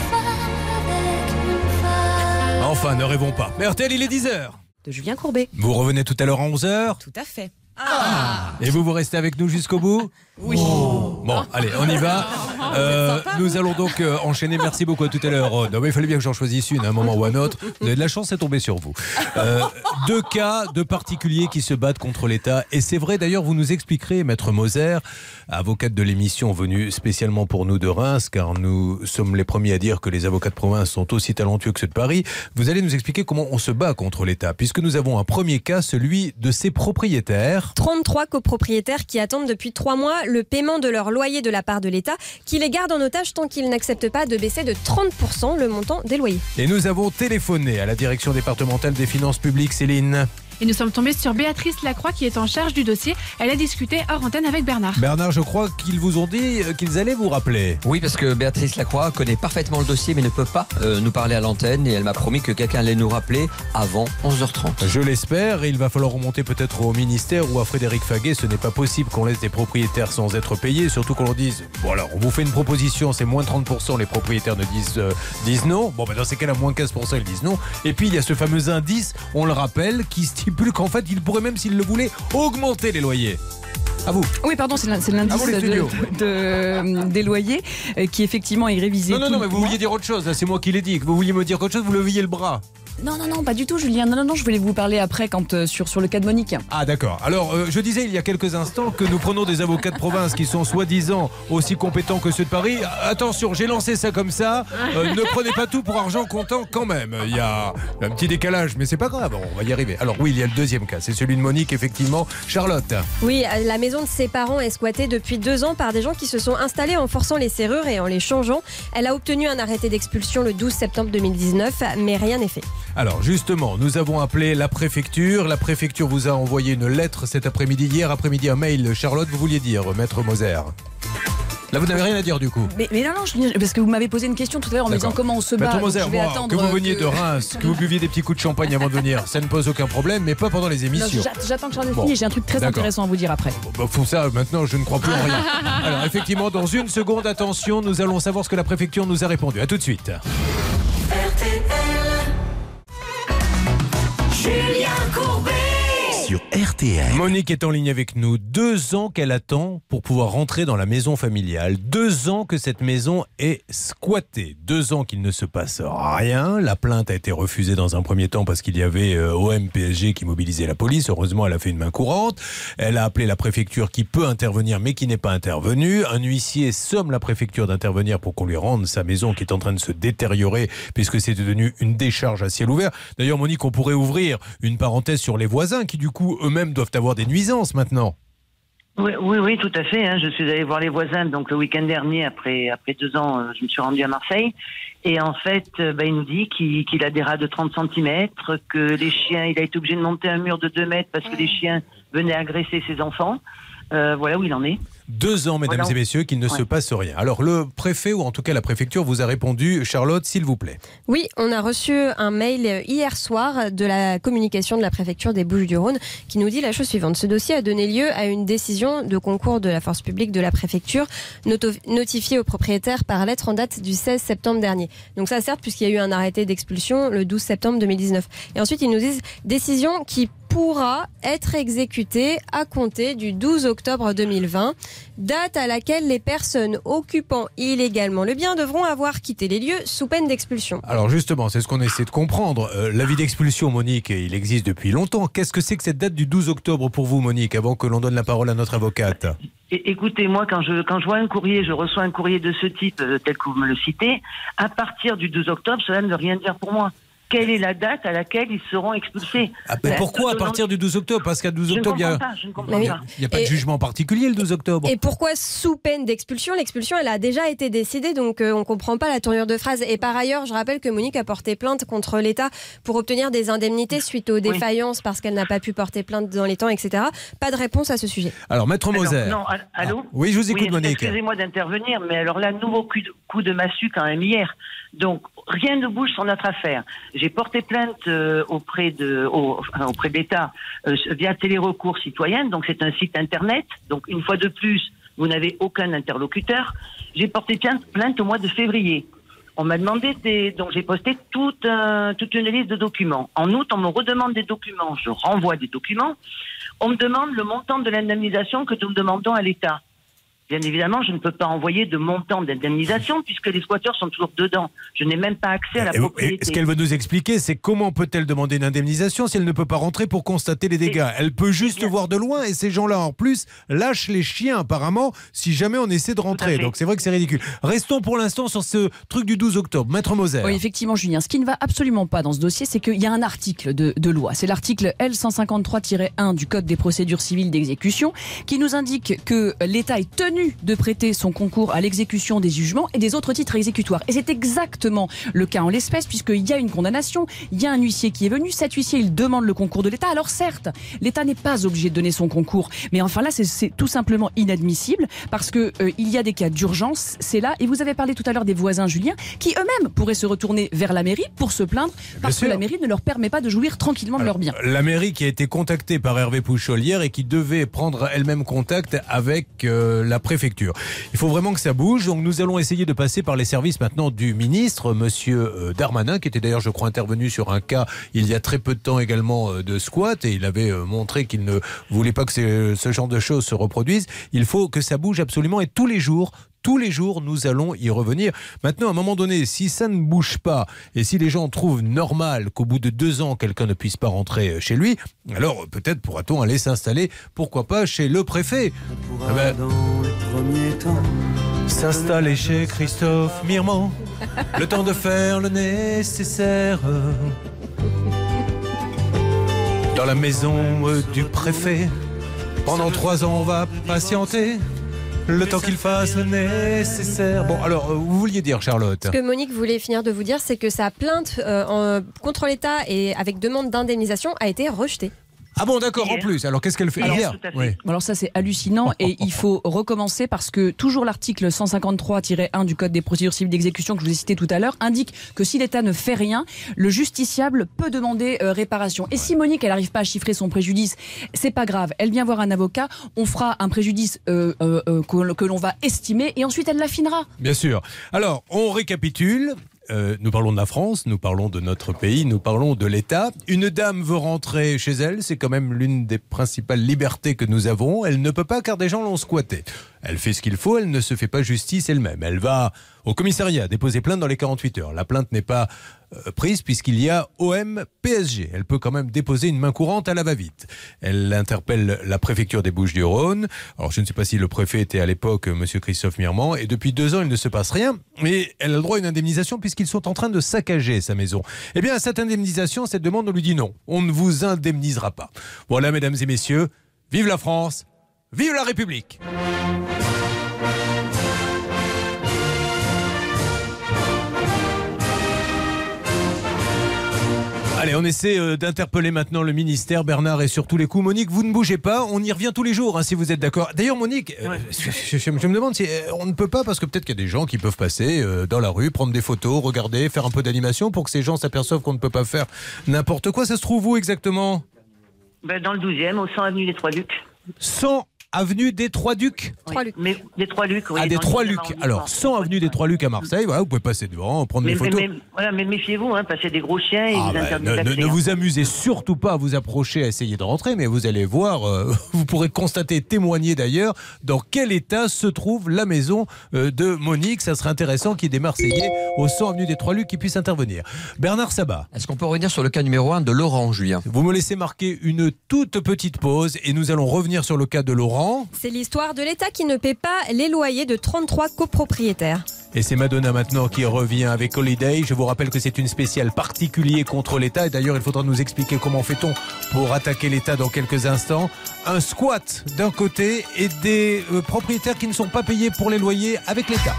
Enfin, ne rêvons pas. Mais R T L, il est dix heures. De Julien Courbet. Vous revenez tout à l'heure à onze heures. Tout à fait. Ah. Et vous, vous restez avec nous jusqu'au bout ? Oui. Oh. Bon, allez, on y va. Euh, nous allons donc euh, enchaîner. Merci beaucoup à tout à l'heure. Oh, non, mais il fallait bien que j'en choisisse une à un moment ou à un autre. Vous avez de la chance, c'est tombé sur vous. Euh, deux cas de particuliers qui se battent contre l'État. Et c'est vrai, d'ailleurs, vous nous expliquerez, Maître Moser, avocate de l'émission venue spécialement pour nous de Reims, car nous sommes les premiers à dire que les avocats de province sont aussi talentueux que ceux de Paris. Vous allez nous expliquer comment on se bat contre l'État, puisque nous avons un premier cas, celui de ses propriétaires. trente-trois copropriétaires qui attendent depuis trois mois le paiement de leur loyer de la part de l'État, qui les garde en otage tant qu'ils n'acceptent pas de baisser de trente pour cent le montant des loyers. Et nous avons téléphoné à la direction départementale des finances publiques, Céline. Et nous sommes tombés sur Béatrice Lacroix qui est en charge du dossier. Elle a discuté hors antenne avec Bernard. Bernard, je crois qu'ils vous ont dit qu'ils allaient vous rappeler. Oui, parce que Béatrice Lacroix connaît parfaitement le dossier mais ne peut pas euh, nous parler à l'antenne et elle m'a promis que quelqu'un allait nous rappeler avant onze heures trente. Je l'espère et il va falloir remonter peut-être au ministère ou à Frédéric Faguet. Ce n'est pas possible qu'on laisse des propriétaires sans être payés, surtout qu'on leur dise bon alors on vous fait une proposition, c'est moins trente pour cent, les propriétaires ne disent, euh, disent non. Bon ben dans ces cas-là, moins quinze pour cent ils disent non. Et puis il y a ce fameux indice, on le rappelle, qui stipule qu'en fait ils pourraient même s'ils le voulaient augmenter les loyers. À vous. Oui, pardon, c'est l'indice de, de, de, des loyers euh, qui effectivement est révisé. Non, non, non, mais vous vouliez dire autre chose. Là, c'est moi qui l'ai dit. Que vous vouliez me dire autre chose, vous leviez le bras. Non, non, non, pas du tout, Julien. Non, non, non, je voulais vous parler après quand, euh, sur, sur le cas de Monique. Ah, d'accord. Alors, euh, je disais il y a quelques instants que nous prenons des avocats de province qui sont soi-disant aussi compétents que ceux de Paris. Attention, j'ai lancé ça comme ça. Euh, ne prenez pas tout pour argent comptant quand même. Il y a un petit décalage, mais c'est pas grave. On va y arriver. Alors, oui, il y a le deuxième cas. C'est celui de Monique, effectivement. Charlotte. Oui, la maison de ses parents est squattée depuis deux ans par des gens qui se sont installés en forçant les serrures et en les changeant. Elle a obtenu un arrêté d'expulsion le douze septembre deux mille dix-neuf, mais rien n'est fait. Alors, justement, nous avons appelé la préfecture. La préfecture vous a envoyé une lettre cet après-midi. Hier après-midi, un mail. Charlotte, vous vouliez dire, Maître Moser. Là, vous n'avez rien à dire du coup. Mais, mais non, non, je, parce que vous m'avez posé une question tout à l'heure en me disant comment on se bat. Maître Moser, je vais moi, attendre que vous veniez que... de Reims, que vous buviez des petits coups de champagne avant de venir, ça ne pose aucun problème, mais pas pendant les émissions. Non, j'attends que Charles bon. finisse, j'ai un truc très intéressant à vous dire après. Bon, bah, pour ça, maintenant, je ne crois plus en rien. Alors, effectivement, dans une seconde, attention, nous allons savoir ce que la préfecture nous a répondu. À tout de suite. R T L Julien Courbet sur R T L. Monique est en ligne avec nous. Deux ans qu'elle attend pour pouvoir rentrer dans la maison familiale. Deux ans que cette maison est squattée. Deux ans qu'il ne se passe rien. La plainte a été refusée dans un premier temps parce qu'il y avait euh, O M P S G qui mobilisait la police. Heureusement, elle a fait une main courante. Elle a appelé la préfecture qui peut intervenir mais qui n'est pas intervenue. Un huissier somme la préfecture d'intervenir pour qu'on lui rende sa maison qui est en train de se détériorer puisque c'est devenu une décharge à ciel ouvert. D'ailleurs, Monique, on pourrait ouvrir une parenthèse sur les voisins qui du coup eux-mêmes doivent avoir des nuisances maintenant. Oui, oui, oui, tout à fait. Hein. Je suis allée voir les voisins donc le week-end dernier. Après, après deux ans, euh, je me suis rendue à Marseille. Et en fait, euh, bah, il nous dit qu'il, qu'il a des rats de trente centimètres, que les chiens, il a été obligé de monter un mur de deux mètres parce que les chiens venaient agresser ses enfants. Euh, voilà où il en est. Deux ans, mesdames Voilà. et messieurs, qu'il ne Ouais. se passe rien. Alors, le préfet, ou en tout cas la préfecture, vous a répondu. Charlotte, s'il vous plaît. Oui, on a reçu un mail hier soir de la communication de la préfecture des Bouches-du-Rhône qui nous dit la chose suivante. Ce dossier a donné lieu à une décision de concours de la force publique de la préfecture noto- notifiée aux propriétaires par lettre en date du seize septembre dernier. Donc ça certes, puisqu'il y a eu un arrêté d'expulsion le douze septembre deux mille dix-neuf. Et ensuite, ils nous disent décision qui pourra être exécutée à compter du douze octobre deux mille vingt, date à laquelle les personnes occupant illégalement le bien devront avoir quitté les lieux sous peine d'expulsion. Alors justement, c'est ce qu'on essaie de comprendre. Euh, L'avis d'expulsion, Monique, il existe depuis longtemps. Qu'est-ce que c'est que cette date du douze octobre pour vous, Monique, avant que l'on donne la parole à notre avocate? É- Écoutez, moi, quand je, quand je vois un courrier, je reçois un courrier de ce type, euh, tel que vous me le citez, à partir du douze octobre, cela ne veut rien dire pour moi. Quelle est la date à laquelle ils seront expulsés? Ah, mais pourquoi à partir du douze octobre? Parce qu'à douze Je ne octobre, il y a, comprends pas, je ne comprends il y a- pas. il y a pas Et- de jugement particulier le douze octobre. Et pourquoi sous peine d'expulsion? L'expulsion, elle a déjà été décidée, donc euh, on ne comprend pas la tournure de phrase. Et par ailleurs, je rappelle que Monique a porté plainte contre l'État pour obtenir des indemnités suite aux défaillances parce qu'elle n'a pas pu porter plainte dans les temps, et cetera. Pas de réponse à ce sujet. Alors, Maître Alors, Moser. non, al- allô Ah, oui, je vous écoute, Monique. Excusez-moi d'intervenir, mais alors là, nouveau coup de, coup de massue quand même hier. Donc, rien ne bouge sur notre affaire. J'ai porté plainte euh, auprès de, au- enfin, auprès de l'État euh, via Télérecours Citoyenne. Donc, c'est un site internet. Donc, une fois de plus, vous n'avez aucun interlocuteur. J'ai porté plainte, plainte au mois de février. On m'a demandé des, donc j'ai posté toute, un- toute une liste de documents. En août, on me redemande des documents. Je renvoie des documents. On me demande le montant de l'indemnisation que nous demandons à l'État. Bien évidemment, je ne peux pas envoyer de montant d'indemnisation puisque les squatteurs sont toujours dedans. Je n'ai même pas accès à la Et- et propriété. ce qu'elle veut nous expliquer, c'est comment peut-elle demander une indemnisation si elle ne peut pas rentrer pour constater les dégâts? Elle peut juste voir de loin et ces gens-là, en plus, lâchent les chiens apparemment si jamais on essaie de rentrer. Donc c'est vrai que c'est ridicule. Restons pour l'instant sur ce truc du douze octobre. Maître Moser. Oui, effectivement, Julien. Ce qui ne va absolument pas dans ce dossier, c'est qu'il y a un article de, de loi. C'est l'article L cent cinquante-trois tiret un du Code des procédures civiles d'exécution qui nous indique que l'État est tenu de prêter son concours à l'exécution des jugements et des autres titres exécutoires. Et c'est exactement le cas en l'espèce, puisqu'il y a une condamnation, il y a un huissier qui est venu, cet huissier, il demande le concours de l'État. Alors certes, l'État n'est pas obligé de donner son concours, mais enfin là, c'est- c'est tout simplement inadmissible, parce que euh, il y a des cas d'urgence, c'est là, et vous avez parlé tout à l'heure des voisins, Julien, qui eux-mêmes pourraient se retourner vers la mairie pour se plaindre, parce que la mairie ne leur permet pas de jouir tranquillement de leurs biens. La mairie qui a été contactée par Hervé Pouchol hier et qui devait prendre elle-même contact avec euh, la préfecture. Il faut vraiment que ça bouge, donc nous allons essayer de passer par les services maintenant du ministre, monsieur euh, Darmanin, qui était d'ailleurs, je crois, intervenu sur un cas il y a très peu de temps également euh, de squat, et il avait euh, montré qu'il ne voulait pas que ce, ce genre de choses se reproduisent. Il faut que ça bouge absolument, et tous les jours, tous les jours, nous allons y revenir. Maintenant, à un moment donné, si ça ne bouge pas et si les gens trouvent normal qu'au bout de deux ans, quelqu'un ne puisse pas rentrer chez lui, alors peut-être pourra-t-on aller s'installer, pourquoi pas, chez le préfet. Ah ben, s'installer chez Christophe Mirmand, le temps de faire le nécessaire. Dans la maison euh, du préfet, pendant trois ans, on va patienter. Le temps qu'il fasse le nécessaire. Bon, alors, euh, vous vouliez dire, Charlotte? Ce que Monique voulait finir de vous dire, c'est que sa plainte euh, en- contre l'État et avec demande d'indemnisation a été rejetée. Ah bon, d'accord, en plus. Alors, qu'est-ce qu'elle fait Alors, hier? Oui. Alors ça c'est hallucinant et il faut recommencer parce que toujours l'article cent cinquante-trois tiret un du Code des procédures civiles d'exécution que je vous ai cité tout à l'heure indique que si l'État ne fait rien, le justiciable peut demander euh, réparation. Et si Monique elle n'arrive pas à chiffrer son préjudice, c'est pas grave, elle vient voir un avocat, on fera un préjudice euh, euh, euh, que, que l'on va estimer et ensuite elle l'affinera. Bien sûr. Alors, on récapitule. Euh, nous parlons de la France, nous parlons de notre pays, nous parlons de l'État. Une dame veut rentrer chez elle, c'est quand même l'une des principales libertés que nous avons. Elle ne peut pas car des gens l'ont squattée. Elle fait ce qu'il faut, elle ne se fait pas justice elle-même. Elle va au commissariat déposer plainte dans les quarante-huit heures. La plainte n'est pas euh, prise puisqu'il y a O M P S G. Elle peut quand même déposer une main courante à la va-vite. Elle interpelle la préfecture des Bouches-du-Rhône. Alors je ne sais pas si le préfet était à l'époque euh, monsieur Christophe Mirmand, et depuis deux ans il ne se passe rien, mais elle a le droit à une indemnisation puisqu'ils sont en train de saccager sa maison. Eh bien à cette indemnisation, cette demande, on lui dit non, on ne vous indemnisera pas. Voilà, mesdames et messieurs, vive la France, vive la République. Allez, on essaie euh, d'interpeller maintenant le ministère. Bernard est sur tous les coups. Monique, vous ne bougez pas. On y revient tous les jours, hein, si vous êtes d'accord. D'ailleurs, Monique, euh, je, je- je- je me demande si euh, on ne peut pas, parce que peut-être qu'il y a des gens qui peuvent passer euh, dans la rue, prendre des photos, regarder, faire un peu d'animation pour que ces gens s'aperçoivent qu'on ne peut pas faire n'importe quoi. Ça se trouve où exactement? Ben, dans le douzième, au cent avenue des Trois-Lucs. cent avenue des Trois-Ducs. Oui. Mais des Trois-Lucs, oui. Ah, des dans le Trois-Lucs. douzième Alors, cent avenue des Trois-Lucs à Marseille. Voilà, vous pouvez passer devant, prendre Mais, des mais, photos. mais- voilà, mais méfiez-vous, hein, parce qu'il y a des gros chiens et Ah ils bah, interdisent ne, ne- l'accès, ne hein. vous amusez surtout pas à vous approcher, à essayer de rentrer, mais vous allez voir, euh, vous pourrez constater, témoigner d'ailleurs, dans quel état se trouve la maison euh, de Monique. Ça serait intéressant qu'il y ait des Marseillais au cent avenue des Trois-Lucs qui puissent intervenir. Bernard Sabat. Est-ce qu'on peut revenir sur le cas numéro un de Laurent, Julien? Vous me laissez marquer une toute petite pause et nous allons revenir sur le cas de Laurent. C'est l'histoire de l'État qui ne paie pas les loyers de trente-trois copropriétaires. Et c'est Madonna maintenant qui revient avec Holiday. Je vous rappelle que c'est une spéciale particulier contre l'État. Et d'ailleurs, il faudra nous expliquer comment fait-on pour attaquer l'État dans quelques instants. Un squat d'un côté et des euh, propriétaires qui ne sont pas payés pour les loyers avec l'État.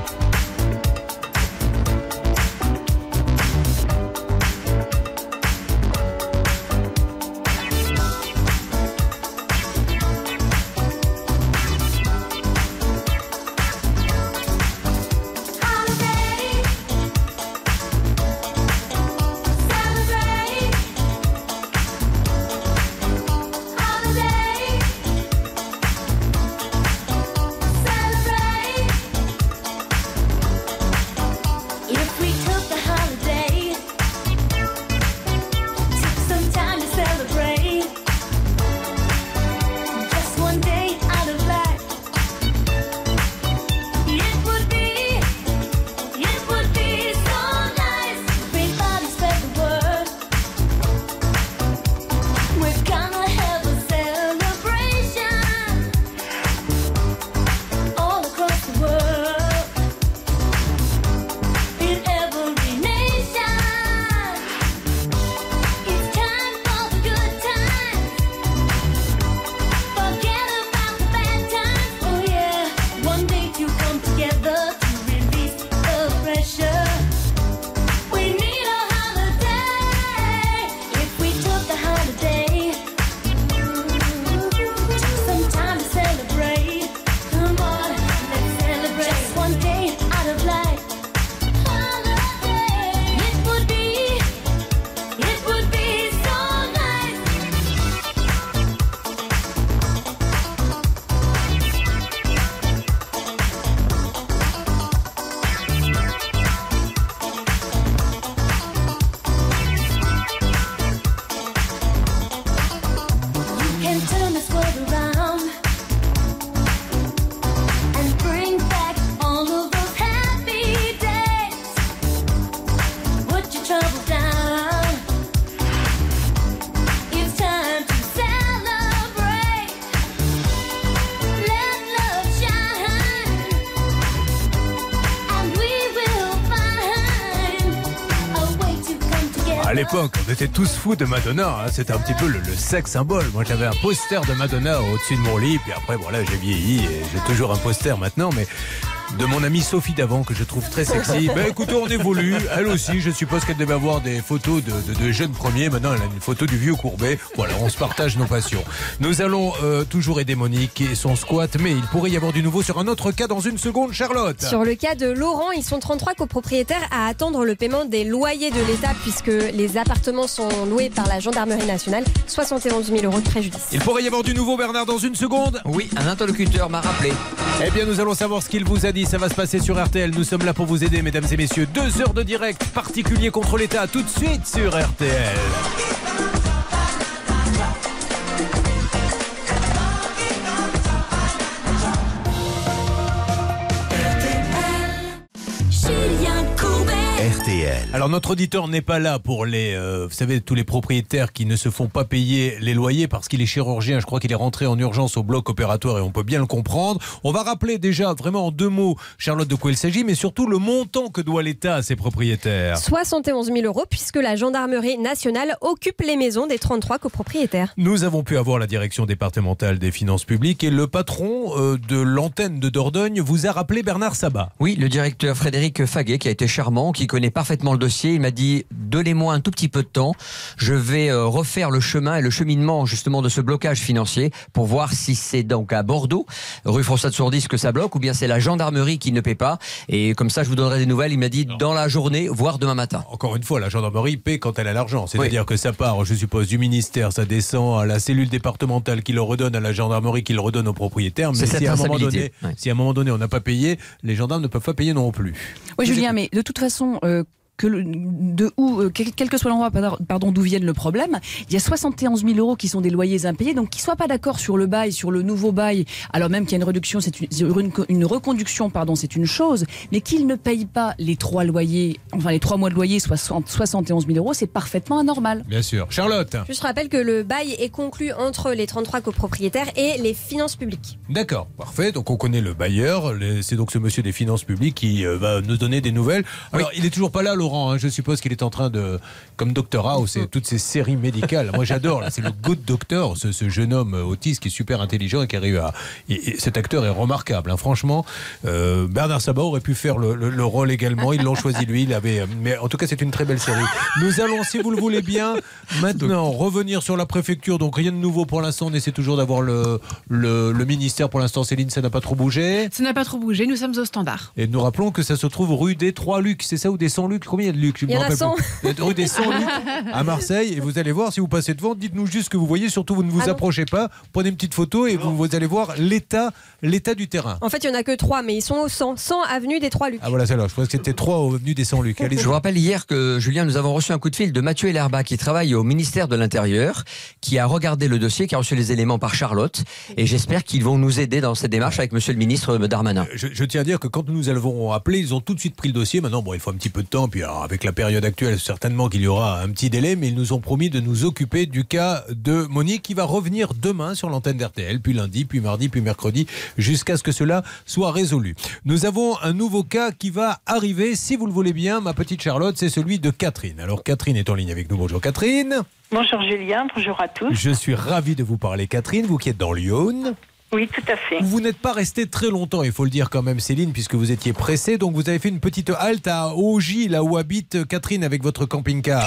If we took a holiday, took some time to celebrate, just one day out of life, it would be, it would be so nice. Everybody spread the word. We're gonna have a celebration all across the world. In every nation, it's time for the good times. Forget about the bad times. Oh yeah, one day to come together to release the pressure. We need a holiday. If we took a holiday, took some time to celebrate. Come on, let's celebrate. Just one day out of life. It would be, it would be so nice. You can turn this world around and bring back all of those happy days. Put your trouble down. It's time to celebrate. Let love shine, and we will find a way to come together. À l'époque, on était tous fous de Madonna. Hein. C'était un petit peu le, le sex symbole. Moi, j'avais un poster de Madonna au-dessus de mon lit. Puis après, voilà, j'ai vieilli et j'ai toujours un poster maintenant. Mais de mon amie Sophie d'avant, que je trouve très sexy. Ben écoutez, on évolue. Elle aussi, je suppose qu'elle devait avoir des photos de, de, de jeunes premiers. Maintenant, elle a une photo du vieux Courbet. Voilà, on se partage nos passions. Nous allons euh, toujours aider Monique et son squat. Mais il pourrait y avoir du nouveau sur un autre cas dans une seconde, Charlotte. Sur le cas de Laurent, ils sont trente-trois copropriétaires à attendre le paiement des loyers de l'État puisque les appartements sont loués par la gendarmerie nationale. soixante et onze mille euros de préjudice. Il pourrait y avoir du nouveau, Bernard, dans une seconde. Oui, un interlocuteur m'a rappelé. Eh bien, nous allons savoir ce qu'il vous a dit. Ça va se passer sur R T L. Nous sommes là pour vous aider, mesdames et messieurs. Deux heures de direct particulier contre l'État. Tout de suite sur R T L. Julien Courbet. R T L. Alors notre auditeur n'est pas là pour les, euh, vous savez, tous les propriétaires qui ne se font pas payer les loyers parce qu'il est chirurgien. Je crois qu'il est rentré en urgence au bloc opératoire et on peut bien le comprendre. On va rappeler déjà vraiment en deux mots, Charlotte, de quoi il s'agit, mais surtout le montant que doit l'État à ses propriétaires. soixante et onze mille euros puisque la gendarmerie nationale occupe les maisons des trente-trois copropriétaires. Nous avons pu avoir la direction départementale des finances publiques et le patron euh, de l'antenne de Dordogne vous a rappelé Bernard Sabat. Oui, le directeur Frédéric Faguet, qui a été charmant, qui connaît parfaitement le dossier dossier. Il m'a dit, donnez-moi un tout petit peu de temps. Je vais euh, refaire le chemin et le cheminement justement de ce blocage financier pour voir si c'est donc à Bordeaux, rue François de Sourdis, que ça bloque, ou bien c'est la gendarmerie qui ne paie pas. Et comme ça, je vous donnerai des nouvelles. Il m'a dit, dans la journée, voire demain matin. Encore une fois, la gendarmerie paie quand elle a l'argent. C'est-à-dire oui. que ça part, je suppose, du ministère, ça descend à la cellule départementale qui le redonne à la gendarmerie, qui le redonne au propriétaire. Mais si à, un moment donné, ouais. si à un moment donné on n'a pas payé, les gendarmes ne peuvent pas payer non plus. Oui, Julien, mais de toute façon... Euh... Que le, de où, euh, quel, quel que soit l'endroit pardon, d'où vienne le problème, il y a soixante et onze mille euros qui sont des loyers impayés, donc qu'ils ne soient pas d'accord sur le bail, sur le nouveau bail, alors même qu'il y a une réduction, c'est une, une, une reconduction, pardon, c'est une chose, mais qu'ils ne payent pas les trois loyers, enfin les trois mois de loyer, soixante, soixante et onze mille euros, c'est parfaitement anormal. Bien sûr. Charlotte. Je rappelle que le bail est conclu entre les trente-trois copropriétaires et les finances publiques. D'accord, parfait. Donc on connaît le bailleur, c'est donc ce monsieur des finances publiques qui euh, va nous donner des nouvelles. Alors oui. il n'est toujours pas là, Laurent. Je suppose qu'il est en train de, comme Doctor House et toutes ces séries médicales. Moi, j'adore. C'est le Good Doctor, ce, ce jeune homme autiste qui est super intelligent et qui arrive à. Et, et cet acteur est remarquable. Hein. Franchement, euh, Bernard Sabat aurait pu faire le, le, le rôle également. Ils l'ont choisi lui. Il avait. Mais en tout cas, c'est une très belle série. Nous allons, si vous le voulez bien, maintenant revenir sur la préfecture. Donc rien de nouveau pour l'instant. On essaie toujours d'avoir le, le, le ministère. Pour l'instant, Céline, ça n'a pas trop bougé. Ça n'a pas trop bougé. Nous sommes au standard. Et nous rappelons que ça se trouve rue des Trois-Lucs. C'est ça ou des cent-Lucs? Combien il y a de Lucs? Il y en a cent. Rue des cent-Lucs à Marseille. Et vous allez voir, si vous passez devant, dites-nous juste ce que vous voyez. Surtout, vous ne vous ah approchez pas. Prenez une petite photo et vous, vous allez voir l'état, l'état du terrain. En fait, il n'y en a que trois, mais ils sont au cent. cent avenue des Trois-Lucs. Ah voilà, c'est là. Je crois que c'était trois avenue des cent-Lucs. Je vous rappelle hier que, Julien, nous avons reçu un coup de fil de Mathieu Ellerba qui travaille au ministère de l'Intérieur, qui a regardé le dossier, qui a reçu les éléments par Charlotte. Et j'espère qu'ils vont nous aider dans cette démarche avec monsieur le ministre Darmanin. Je, je tiens à dire que quand nous avons appelé, ils ont tout de suite pris le dossier. Maintenant, bon, il faut un petit peu de temps. Puis alors, avec la période actuelle, certainement qu'il y aura un petit délai, mais ils nous ont promis de nous occuper du cas de Monique qui va revenir demain sur l'antenne d'R T L, puis lundi, puis mardi, puis mercredi, jusqu'à ce que cela soit résolu. Nous avons un nouveau cas qui va arriver, si vous le voulez bien, ma petite Charlotte, c'est celui de Catherine. Alors Catherine est en ligne avec nous. Bonjour Catherine. Bonjour Julien, bonjour à tous. Je suis ravi de vous parler Catherine, vous qui êtes dans Lyon. Oui, tout à fait. Vous n'êtes pas resté très longtemps, il faut le dire quand même Céline, puisque vous étiez pressée, donc vous avez fait une petite halte à Augy, là où habite Catherine avec votre camping-car.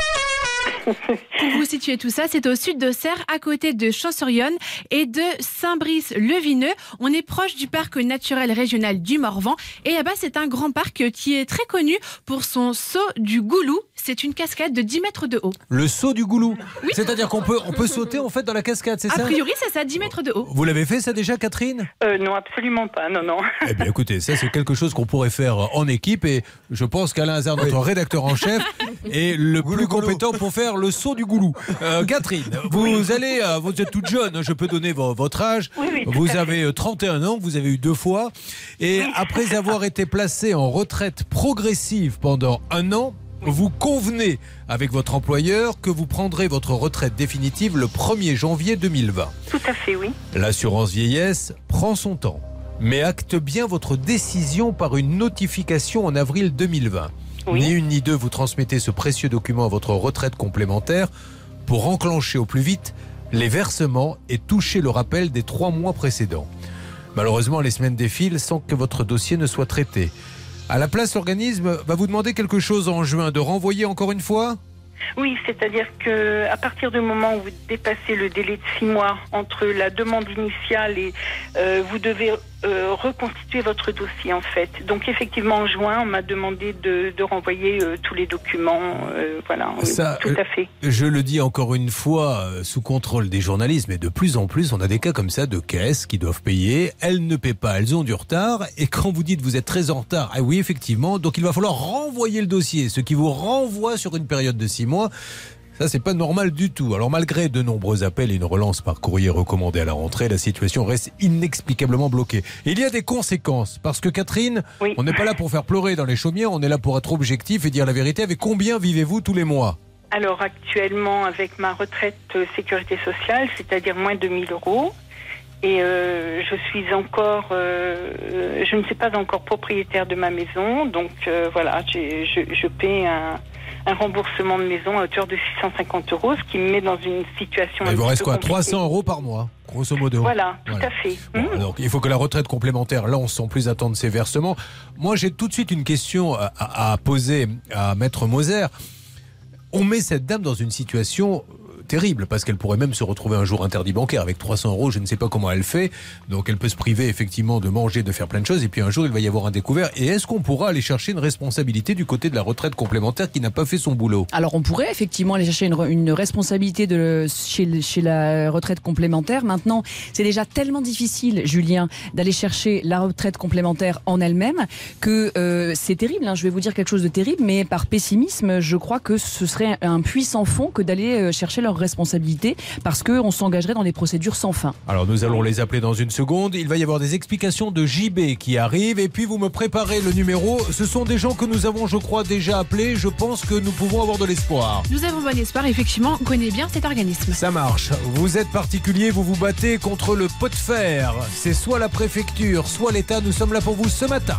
Pour vous situer tout ça, c'est au sud d'Auxerre, à côté de Champs-sur-Yonne et de Saint-Brice-le-Vineux. On est proche du parc naturel régional du Morvan. Et là-bas, c'est un grand parc qui est très connu pour son saut du Goulou. C'est une cascade de dix mètres de haut. Le saut du Goulou. Oui. C'est-à-dire qu'on peut, on peut sauter en fait dans la cascade, c'est a ça? A priori, c'est ça, dix mètres de haut. Vous l'avez fait ça déjà, Catherine? euh, Non, absolument pas, non, non. Eh bien écoutez, ça c'est quelque chose qu'on pourrait faire en équipe et je pense qu'Alain Hazard, notre oui. rédacteur en chef, est le goulou, plus compétent goulou. pour faire le saut du Goulou. Euh, Catherine, vous allez, euh, vous êtes toute jeune, je peux donner vo- votre âge. Oui, oui, vous avez trente et un ans, vous avez eu deux fois. Et oui. après avoir été placé en retraite progressive pendant un an, vous convenez avec votre employeur que vous prendrez votre retraite définitive le premier janvier deux mille vingt. Tout à fait, oui. L'assurance vieillesse prend son temps, mais acte bien votre décision par une notification en avril deux mille vingt. Oui. Ni une ni deux, vous transmettez ce précieux document à votre retraite complémentaire pour enclencher au plus vite les versements et toucher le rappel des trois mois précédents. Malheureusement, les semaines défilent sans que votre dossier ne soit traité. À la place, l'organisme va vous demander quelque chose en juin, de renvoyer encore une fois ? Oui, c'est-à-dire que à partir du moment où vous dépassez le délai de six mois entre la demande initiale et euh, vous devez euh, reconstituer votre dossier en fait. Donc effectivement en juin, on m'a demandé de, de renvoyer euh, tous les documents. Euh, voilà, ça, tout à fait. Euh, je le dis encore une fois, euh, sous contrôle des journalistes, mais de plus en plus, on a des cas comme ça de caisses qui doivent payer. Elles ne paient pas, elles ont du retard. Et quand vous dites vous êtes très en retard, ah oui effectivement, donc il va falloir renvoyer le dossier, ce qui vous renvoie sur une période de six mois. Ça, c'est pas normal du tout. Alors, malgré de nombreux appels et une relance par courrier recommandé à la rentrée, la situation reste inexplicablement bloquée. Et il y a des conséquences. Parce que, Catherine, oui. on n'est pas là pour faire pleurer dans les chaumières, on est là pour être objectif et dire la vérité. Avec combien vivez-vous tous les mois ? Alors, actuellement, avec ma retraite euh, sécurité sociale, c'est-à-dire moins de mille euros. Et euh, je suis encore, euh, je ne suis pas encore propriétaire de ma maison. Donc, euh, voilà, j'ai, je, je paie un... un remboursement de maison à hauteur de six cent cinquante euros, ce qui me met dans une situation. Il un vous petit reste peu quoi compliquée. trois cents euros par mois, grosso modo. Voilà, tout Voilà. à fait. Bon, Mmh. donc, il faut que la retraite complémentaire lance sans plus attendre ses versements. Moi, j'ai tout de suite une question à, à- à poser à Maître Moser. On met cette dame dans une situation terrible parce qu'elle pourrait même se retrouver un jour interdit bancaire avec trois cents euros. Je ne sais pas comment elle fait. Donc, elle peut se priver effectivement de manger, de faire plein de choses. Et puis un jour, il va y avoir un découvert. Et est-ce qu'on pourra aller chercher une responsabilité du côté de la retraite complémentaire qui n'a pas fait son boulot? Alors on pourrait effectivement aller chercher une, re- une responsabilité de, chez, le- chez la retraite complémentaire. Maintenant, c'est déjà tellement difficile, Julien, d'aller chercher la retraite complémentaire en elle-même que euh, c'est terrible. Hein. Je vais vous dire quelque chose de terrible, mais par pessimisme, je crois que ce serait un puits sans fond que d'aller euh, chercher leur responsabilité parce qu'on s'engagerait dans des procédures sans fin. Alors nous allons les appeler dans une seconde. Il va y avoir des explications de J B qui arrivent et puis vous me préparez le numéro. Ce sont des gens que nous avons, je crois, déjà appelés. Je pense que nous pouvons avoir de l'espoir. Nous avons bon espoir, effectivement, on connaît bien cet organisme. Ça marche. Vous êtes particulier, vous vous battez contre le pot de fer. C'est soit la préfecture, soit l'État. Nous sommes là pour vous ce matin.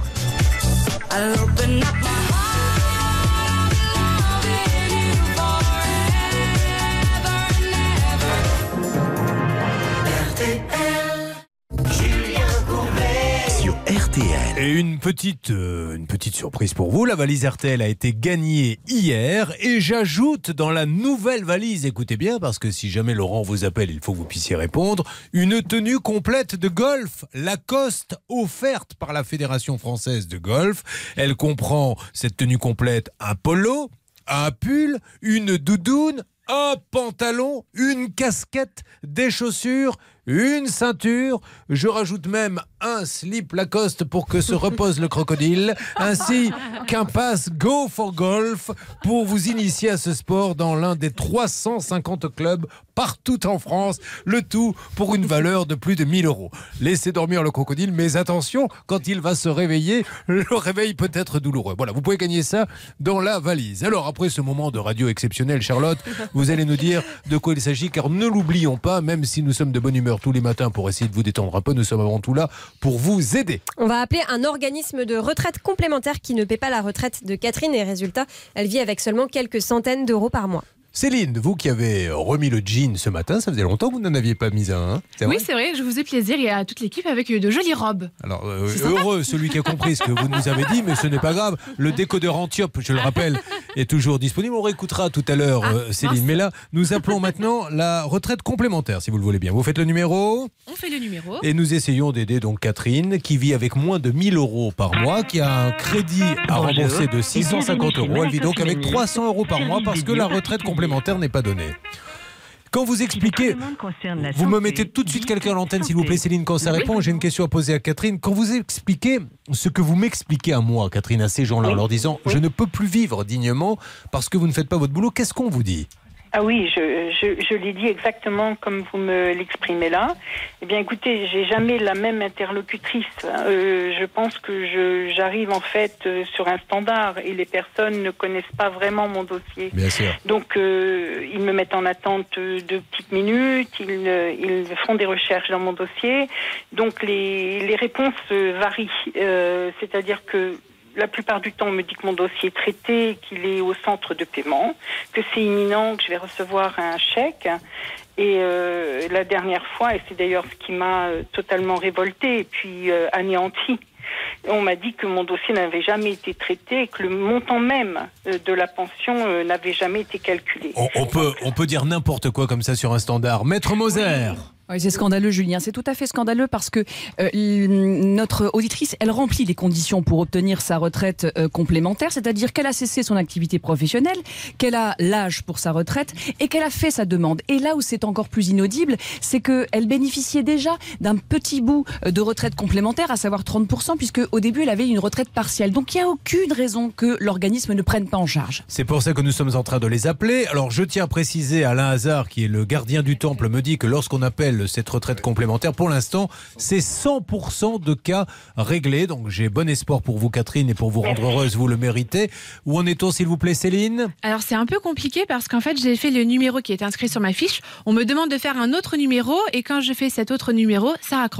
Sur R T L. Et une petite, euh, une petite surprise pour vous. La valise R T L a été gagnée hier. Et j'ajoute dans la nouvelle valise, écoutez bien, parce que si jamais Laurent vous appelle, il faut que vous puissiez répondre, une tenue complète de golf. Lacoste offerte par la Fédération française de golf. Elle comprend, cette tenue complète, un polo, un pull, une doudoune, un pantalon, une casquette, des chaussures, une ceinture. Je rajoute même un slip Lacoste pour que se repose le crocodile, ainsi qu'un pass Go for Golf pour vous initier à ce sport dans l'un des trois cent cinquante clubs partout en France. Le tout pour une valeur de plus de mille euros. Laissez dormir le crocodile, mais attention, quand il va se réveiller, le réveil peut être douloureux. Voilà, vous pouvez gagner ça dans la valise. Alors après ce moment de radio exceptionnel, Charlotte, vous allez nous dire de quoi il s'agit, car ne l'oublions pas, même si nous sommes de bonne humeur tous les matins pour essayer de vous détendre un peu, nous sommes avant tout là pour vous aider. On va appeler un organisme de retraite complémentaire qui ne paie pas la retraite de Catherine et résultat, elle vit avec seulement quelques centaines d'euros par mois. Céline, vous qui avez remis le jean ce matin, ça faisait longtemps que vous n'en aviez pas mis un. Hein, c'est vrai Oui, c'est vrai, je vous ai plaisir et à toute l'équipe avec de jolies robes. Alors, euh, heureux celui qui a compris ce que vous nous avez dit, mais ce n'est pas grave. Le décodeur Antiope, je le rappelle, est toujours disponible. On réécoutera tout à l'heure, euh, Céline. Mais là, nous appelons maintenant la retraite complémentaire, si vous le voulez bien. Vous faites le numéro On fait le numéro. et nous essayons d'aider donc Catherine, qui vit avec moins de mille euros par mois, qui a un crédit à rembourser de six cent cinquante euros. Elle vit donc avec trois cents euros par mois parce que la retraite complémentaire n'est pas donnée. Quand vous expliquez, vous me mettez tout de suite quelqu'un à l'antenne, s'il vous plaît, Céline, quand ça répond. J'ai une question à poser à Catherine. Quand vous expliquez ce que vous m'expliquez à moi, Catherine, à ces gens-là, en leur disant je ne peux plus vivre dignement parce que vous ne faites pas votre boulot, qu'est-ce qu'on vous dit ? Ah oui, je, je, je l'ai dit exactement comme vous me l'exprimez là. Eh bien, écoutez, j'ai jamais la même interlocutrice. Euh, je pense que je, j'arrive en fait euh, sur un standard et les personnes ne connaissent pas vraiment mon dossier. Bien sûr. Donc, euh, ils me mettent en attente de petites minutes, ils, euh, ils font des recherches dans mon dossier. Donc, les, les réponses euh, varient. Euh, c'est-à-dire que la plupart du temps, on me dit que mon dossier est traité, qu'il est au centre de paiement, que c'est imminent, que je vais recevoir un chèque. Et euh, la dernière fois, et c'est d'ailleurs ce qui m'a euh, totalement révoltée et puis euh, anéantie, on m'a dit que mon dossier n'avait jamais été traité et que le montant même euh, de la pension euh, n'avait jamais été calculé. On, on peut, on peut dire n'importe quoi comme ça sur un standard. Maître Moser. Oui, c'est scandaleux, Julien. C'est tout à fait scandaleux parce que euh, notre auditrice, elle remplit les conditions pour obtenir sa retraite euh, complémentaire, c'est-à-dire qu'elle a cessé son activité professionnelle, qu'elle a l'âge pour sa retraite et qu'elle a fait sa demande. Et là où c'est encore plus inaudible, c'est qu'elle bénéficiait déjà d'un petit bout de retraite complémentaire, à savoir trente pour cent, puisque au début, elle avait une retraite partielle. Donc il n'y a aucune raison que l'organisme ne prenne pas en charge. C'est pour ça que nous sommes en train de les appeler. Alors je tiens à préciser, Alain Hazard, qui est le gardien du temple, me dit que lorsqu'on appelle cette retraite complémentaire, pour l'instant, c'est cent pour cent de cas réglés. Donc j'ai bon espoir pour vous, Catherine, et pour vous rendre heureuse, vous le méritez. Où en est-on, s'il vous plaît, Céline ? Alors c'est un peu compliqué parce qu'en fait j'ai fait le numéro qui est inscrit sur ma fiche. On me demande de faire un autre numéro et quand je fais cet autre numéro, ça raccroche.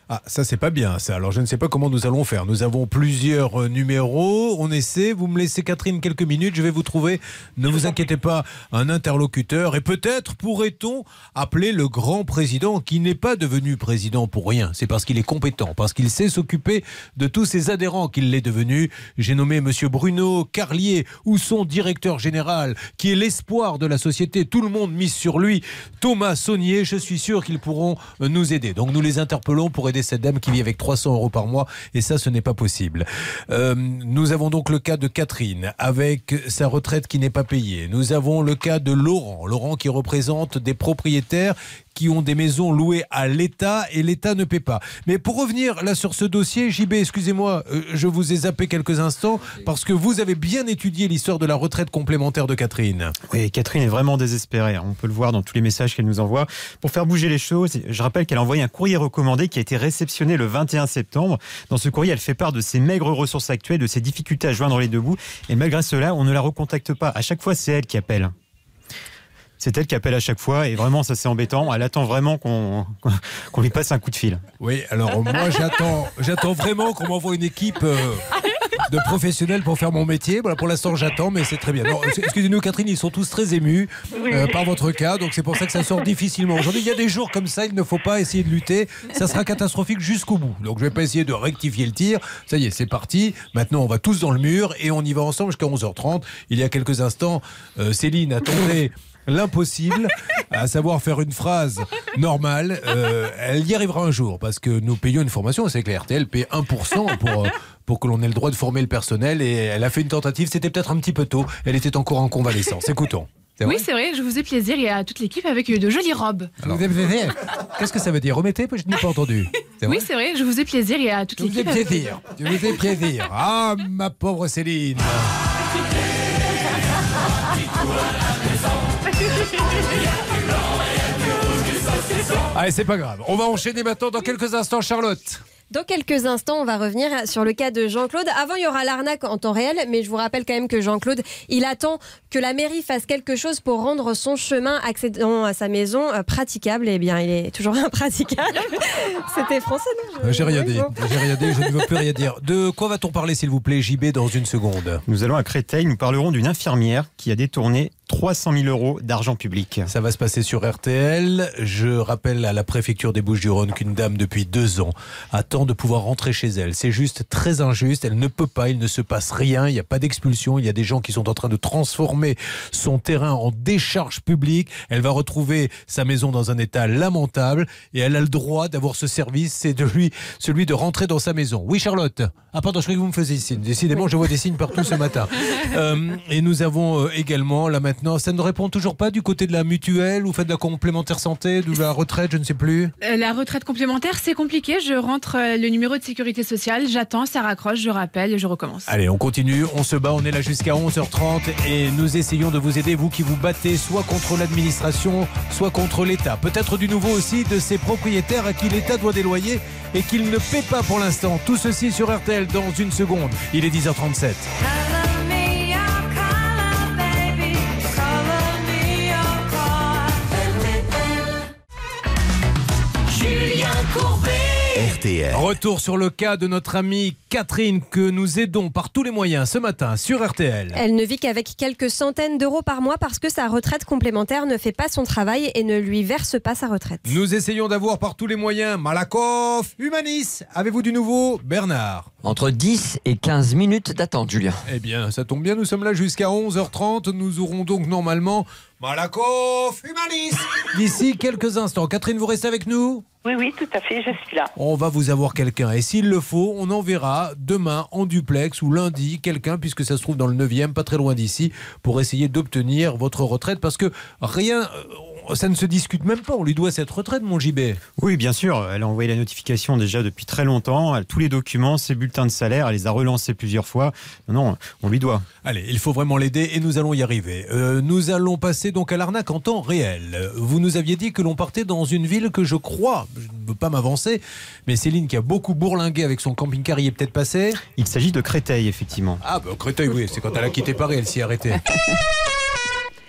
Ah, ça c'est pas bien ça. Alors je ne sais pas comment nous allons faire. Nous avons plusieurs euh, numéros. On essaie. Vous me laissez Catherine quelques minutes. Je vais vous trouver, ne vous inquiétez pas, un interlocuteur. Et peut-être pourrait-on appeler le grand président qui n'est pas devenu président pour rien. C'est parce qu'il est compétent, parce qu'il sait s'occuper de tous ses adhérents qu'il l'est devenu. J'ai nommé monsieur Bruno Carlier, ou son directeur général, qui est l'espoir de la société. Tout le monde mise sur lui. Thomas Saunier, je suis sûr qu'ils pourront nous aider. Donc nous les interpellons pour aider cette dame qui vit avec trois cents euros par mois, et ça, ce n'est pas possible. Euh, nous avons donc le cas de Catherine avec sa retraite qui n'est pas payée. Nous avons le cas de Laurent, Laurent qui représente des propriétaires qui ont des maisons louées à l'État et l'État ne paie pas. Mais pour revenir là sur ce dossier, J B, excusez-moi, euh, je vous ai zappé quelques instants parce que vous avez bien étudié l'histoire de la retraite complémentaire de Catherine. Oui, Catherine est vraiment désespérée. On peut le voir dans tous les messages qu'elle nous envoie. Pour faire bouger les choses, je rappelle qu'elle a envoyé un courrier recommandé qui a été réceptionné le vingt et un septembre. Dans ce courrier, elle fait part de ses maigres ressources actuelles, de ses difficultés à joindre les deux bouts. Et malgré cela, on ne la recontacte pas. À chaque fois, c'est elle qui appelle. C'est elle qui appelle à chaque fois et vraiment ça c'est embêtant. Elle attend vraiment qu'on qu'on lui passe un coup de fil. Oui, alors moi j'attends, j'attends vraiment qu'on m'envoie une équipe euh, de professionnels pour faire mon métier. Voilà, pour l'instant j'attends, mais c'est très bien. Non, excusez-nous Catherine, ils sont tous très émus euh, par votre cas, donc c'est pour ça que ça sort difficilement. Aujourd'hui, il y a des jours comme ça, il ne faut pas essayer de lutter. Ça sera catastrophique jusqu'au bout. Donc je vais pas essayer de rectifier le tir. Ça y est, c'est parti. Maintenant on va tous dans le mur et on y va ensemble jusqu'à onze heures trente. Il y a quelques instants, euh, Céline attendait l'impossible, à savoir faire une phrase normale. Euh, elle y arrivera un jour parce que nous payons une formation. C'est que la R T L paie un pour cent pour, euh, pour que l'on ait le droit de former le personnel et elle a fait une tentative. C'était peut-être un petit peu tôt. Elle était encore en convalescence. Écoutons. C'est Oui, vrai c'est vrai, je vous ai plaisir et à toute l'équipe avec de jolies robes. Alors, qu'est-ce que ça veut dire? Remettez, je n'ai pas entendu. C'est Oui, vrai c'est vrai, je vous ai plaisir et à toute Je vous ai l'équipe. plaisir. Je vous ai plaisir. Ah, ma pauvre Céline. Allez, c'est pas grave. On va enchaîner maintenant dans quelques instants, Charlotte. Dans quelques instants, on va revenir sur le cas de Jean-Claude. Avant, il y aura l'arnaque en temps réel, mais je vous rappelle quand même que Jean-Claude, il attend que la mairie fasse quelque chose pour rendre son chemin accédant à sa maison euh, praticable. Eh bien, il est toujours impraticable. C'était français, non? Euh, J'ai rien Oui, dit. bon. J'ai rien dit. Je ne veux plus rien dire. De quoi va-t-on parler, s'il vous plaît, J B, dans une seconde? Nous allons à Créteil, nous parlerons d'une infirmière qui a détourné trois cent mille euros d'argent public. Ça va se passer sur R T L. Je rappelle à la préfecture des Bouches-du-Rhône qu'une dame depuis deux ans attend de pouvoir rentrer chez elle. C'est juste très injuste. Elle ne peut pas, il ne se passe rien. Il n'y a pas d'expulsion. Il y a des gens qui sont en train de transformer son terrain en décharge publique. Elle va retrouver sa maison dans un état lamentable et elle a le droit d'avoir ce service. C'est de lui, celui de rentrer dans sa maison. Oui, Charlotte. Ah pardon, je croyais que vous me faisiez signe. Décidément, je vois des signes partout ce matin. Euh, et nous avons euh, également, là maintenant, ça ne répond toujours pas du côté de la mutuelle ou fait de la complémentaire santé, de la retraite, je ne sais plus. Euh, la retraite complémentaire, c'est compliqué. Je rentre euh, le numéro de sécurité sociale, j'attends, ça raccroche, je rappelle et je recommence. Allez, on continue, on se bat, on est là jusqu'à onze heures trente et nous essayons de vous aider, vous qui vous battez soit contre l'administration, soit contre l'État. Peut-être du nouveau aussi de ces propriétaires à qui l'État doit des loyers et qu'il ne paie pas pour l'instant. Tout ceci sur R T L dans une seconde. Il est dix heures trente-sept. Julien Courbet. R T L. Retour sur le cas de notre amie Catherine que nous aidons par tous les moyens ce matin sur R T L. Elle ne vit qu'avec quelques centaines d'euros par mois parce que sa retraite complémentaire ne fait pas son travail et ne lui verse pas sa retraite. Nous essayons d'avoir par tous les moyens Malakoff, Humanis. Avez-vous du nouveau, Bernard? Entre dix et quinze minutes d'attente, Julien. Eh bien, ça tombe bien, nous sommes là jusqu'à onze heures trente. Nous aurons donc normalement Malakoff, Humanis d'ici quelques instants. Catherine, vous restez avec nous? Oui, oui, tout à fait, je suis là. On va vous avoir quelqu'un. Et s'il le faut, on enverra demain en duplex ou lundi quelqu'un, puisque ça se trouve dans le neuvième, pas très loin d'ici, pour essayer d'obtenir votre retraite. Parce que rien, ça ne se discute même pas. On lui doit cette retraite, mon J B. Oui, bien sûr. Elle a envoyé la notification déjà depuis très longtemps. Elle a tous les documents, ses bulletins de salaire. Elle les a relancés plusieurs fois. Non, non, on lui doit. Allez, il faut vraiment l'aider et nous allons y arriver. Euh, nous allons passer donc à l'arnaque en temps réel. Vous nous aviez dit que l'on partait dans une ville que je crois, je ne veux pas m'avancer, mais Céline qui a beaucoup bourlingué avec son camping-car y est peut-être passée. Il s'agit de Créteil, effectivement. Ah, bah Créteil, oui, c'est quand elle a quitté Paris, elle s'y est arrêtée.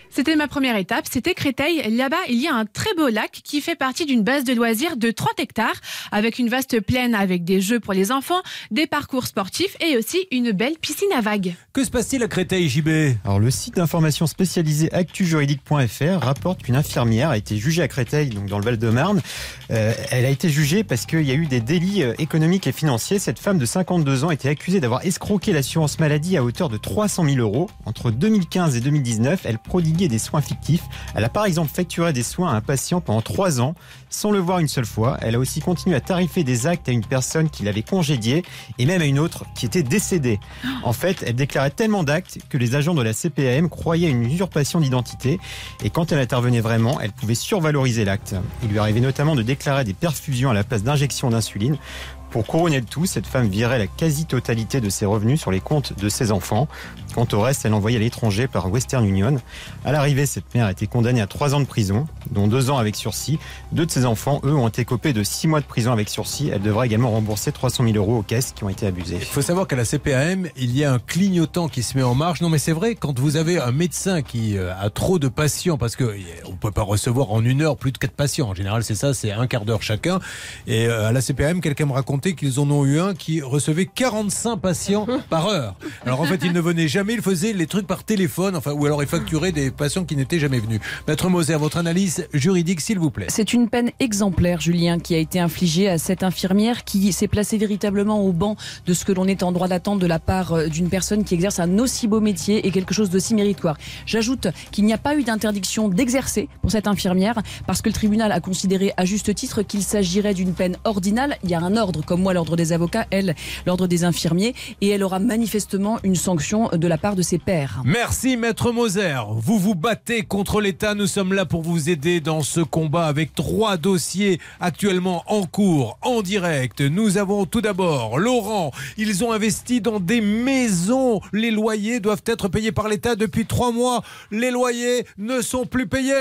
C'était ma première étape, c'était Créteil. Là-bas, il y a un très beau lac qui fait partie d'une base de loisirs de trente hectares, avec une vaste plaine avec des jeux pour les enfants, des parcours sportifs et aussi une belle piscine à vagues. Que se passe-t-il à Créteil, J B? Alors, le site d'information spécialisé actu juridique point f r rapporte qu'une infirmière a été jugée à Créteil, donc dans le Val-de-Marne. Euh, elle a été jugée parce qu'il y a eu des délits euh, économiques et financiers. Cette femme de cinquante-deux ans était accusée d'avoir escroqué l'assurance maladie à hauteur de trois cent mille euros. Entre deux mille quinze et deux mille dix-neuf, elle prodiguait des soins fictifs. Elle a par exemple facturé des soins à un patient pendant trois ans sans le voir une seule fois. Elle a aussi continué à tarifer des actes à une personne qui l'avait congédiée et même à une autre qui était décédée. En fait, elle déclarait tellement d'actes que les agents de la C P A M croyaient à une usurpation d'identité et quand elle intervenait vraiment, elle pouvait survaloriser l'acte. Il lui arrivait notamment de déclarer des perfusions à la place d'injections d'insuline. Pour couronner le tout, cette femme virait la quasi-totalité de ses revenus sur les comptes de ses enfants. Quant au reste, elle l'envoyait à l'étranger par Western Union. À l'arrivée, cette mère a été condamnée à trois ans de prison, dont deux ans avec sursis. Deux de ses enfants, eux, ont été copés de six mois de prison avec sursis. Elle devra également rembourser trois cent mille euros aux caisses qui ont été abusées. Il faut savoir qu'à la C P A M, il y a un clignotant qui se met en marche. Non, mais c'est vrai, quand vous avez un médecin qui a trop de patients, parce qu'on ne peut pas recevoir en une heure plus de quatre patients. En général, c'est ça, c'est un quart d'heure chacun. Et à la C P A M, quelqu'un me racontait qu'ils en ont eu un qui recevait quarante-cinq patients par heure. Alors en fait, il ne venait jamais, il faisait les trucs par téléphone, enfin, ou alors il facturait des patients qui n'étaient jamais venus. Maître Moser, votre analyse juridique, s'il vous plaît. C'est une peine exemplaire, Julien, qui a été infligée à cette infirmière qui s'est placée véritablement au banc de ce que l'on est en droit d'attendre de la part d'une personne qui exerce un aussi beau métier et quelque chose d'aussi méritoire. J'ajoute qu'il n'y a pas eu d'interdiction d'exercer pour cette infirmière parce que le tribunal a considéré à juste titre qu'il s'agirait d'une peine ordinale. Il y a un ordre, comme moi, l'ordre des avocats, elle, l'ordre des infirmiers, et elle aura manifestement une sanction de la part de ses pairs. Merci Maître Moser. Vous vous battez contre l'État. Nous sommes là pour vous aider dans ce combat avec trois dossiers actuellement en cours, en direct. Nous avons tout d'abord Laurent. Ils ont investi dans des maisons. Les loyers doivent être payés par l'État depuis trois mois. Les loyers ne sont plus payés.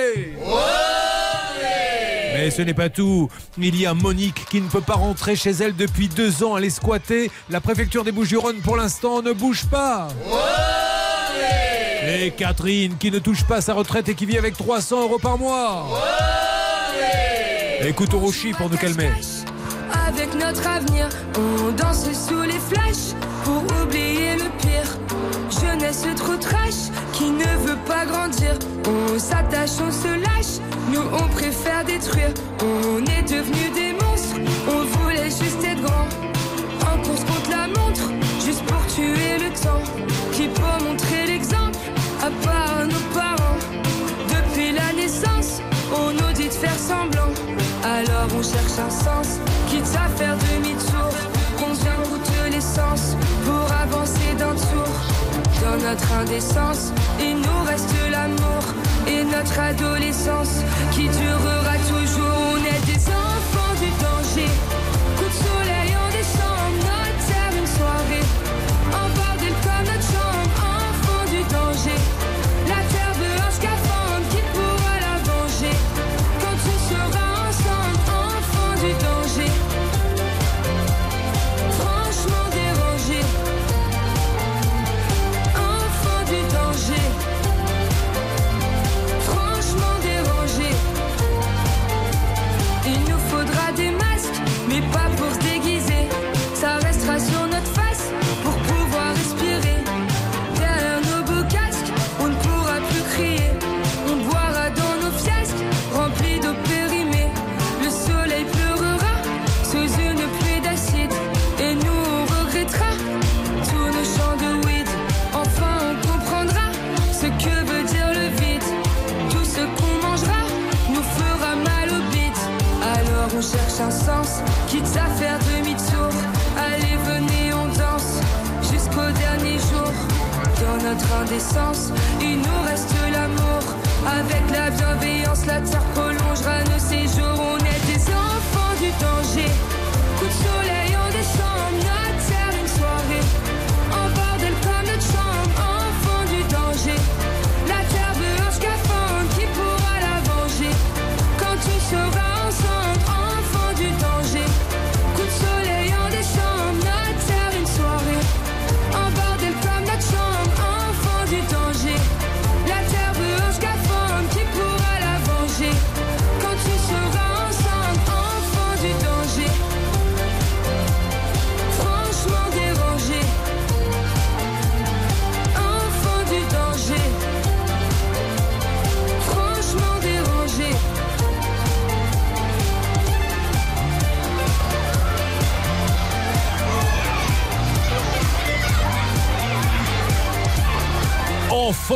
Mais ce n'est pas tout. Il y a Monique qui ne peut pas rentrer chez elle depuis deux ans. Elle est squattée. La préfecture des Bouches-du-Rhône, pour l'instant, ne bouge pas. Et Catherine qui ne touche pas sa retraite et qui vit avec trois cents euros par mois. Écoute Orochi pour nous calmer. Avec notre avenir, on danse sous les flashs pour oublier le pire. Jeunesse trop trash qui ne veut pas grandir. On s'attache, on se lâche. Nous on préfère détruire. On est devenus des monstres. On voulait juste être grand. En course contre la montre, juste pour tuer le temps. Qui peut montrer l'exemple, à part nos parents. Depuis la naissance, on nous dit de faire semblant. Alors on cherche un sens, quitte à faire demi-tour. Combien coûte l'essence pour avancer d'un tour? Dans notre indécence, il nous reste l'amour et notre adolescence qui durera toujours. On est des enfants du danger. Coup de soleil en décembre, notre terre une soirée. En bordel comme notre chambre, enfants du danger. La terre veut un scaphandre qui pourra la venger. Quand on sera ensemble, enfants du danger. Franchement dérangé. Enfants du danger. Franchement dérangé. Il nous faudra des masques, mais pas pour se déguiser. Ça restera sur notre face pour pouvoir respirer. Derrière nos beaux casques, on ne pourra plus crier. On boira dans nos fiasques, remplis d'eau périmée. Le soleil pleurera sous une pluie d'acide. Et nous on regrettera tous nos champs de weed. Enfin on comprendra ce que veut dire le vide. Tout ce qu'on mangera nous fera mal au bide. Alors on cherche un sens, quitte à faire demi-tour. Allez venez on danse jusqu'au dernier jour. Dans notre indécence, il nous reste l'amour. Avec la bienveillance, la terre prolongera nos séjours. On est des enfants du danger. Coup de soleil en décembre, notre terre une soirée. En bordel comme notre chambre, enfants du danger. La terre veut un scaphandre qui pourra la venger. Quand on sera ensemble, enfants du danger. Coup de soleil en décembre, notre terre une soirée. En bordel comme notre chambre, enfants du danger. La terre veut un scaphandre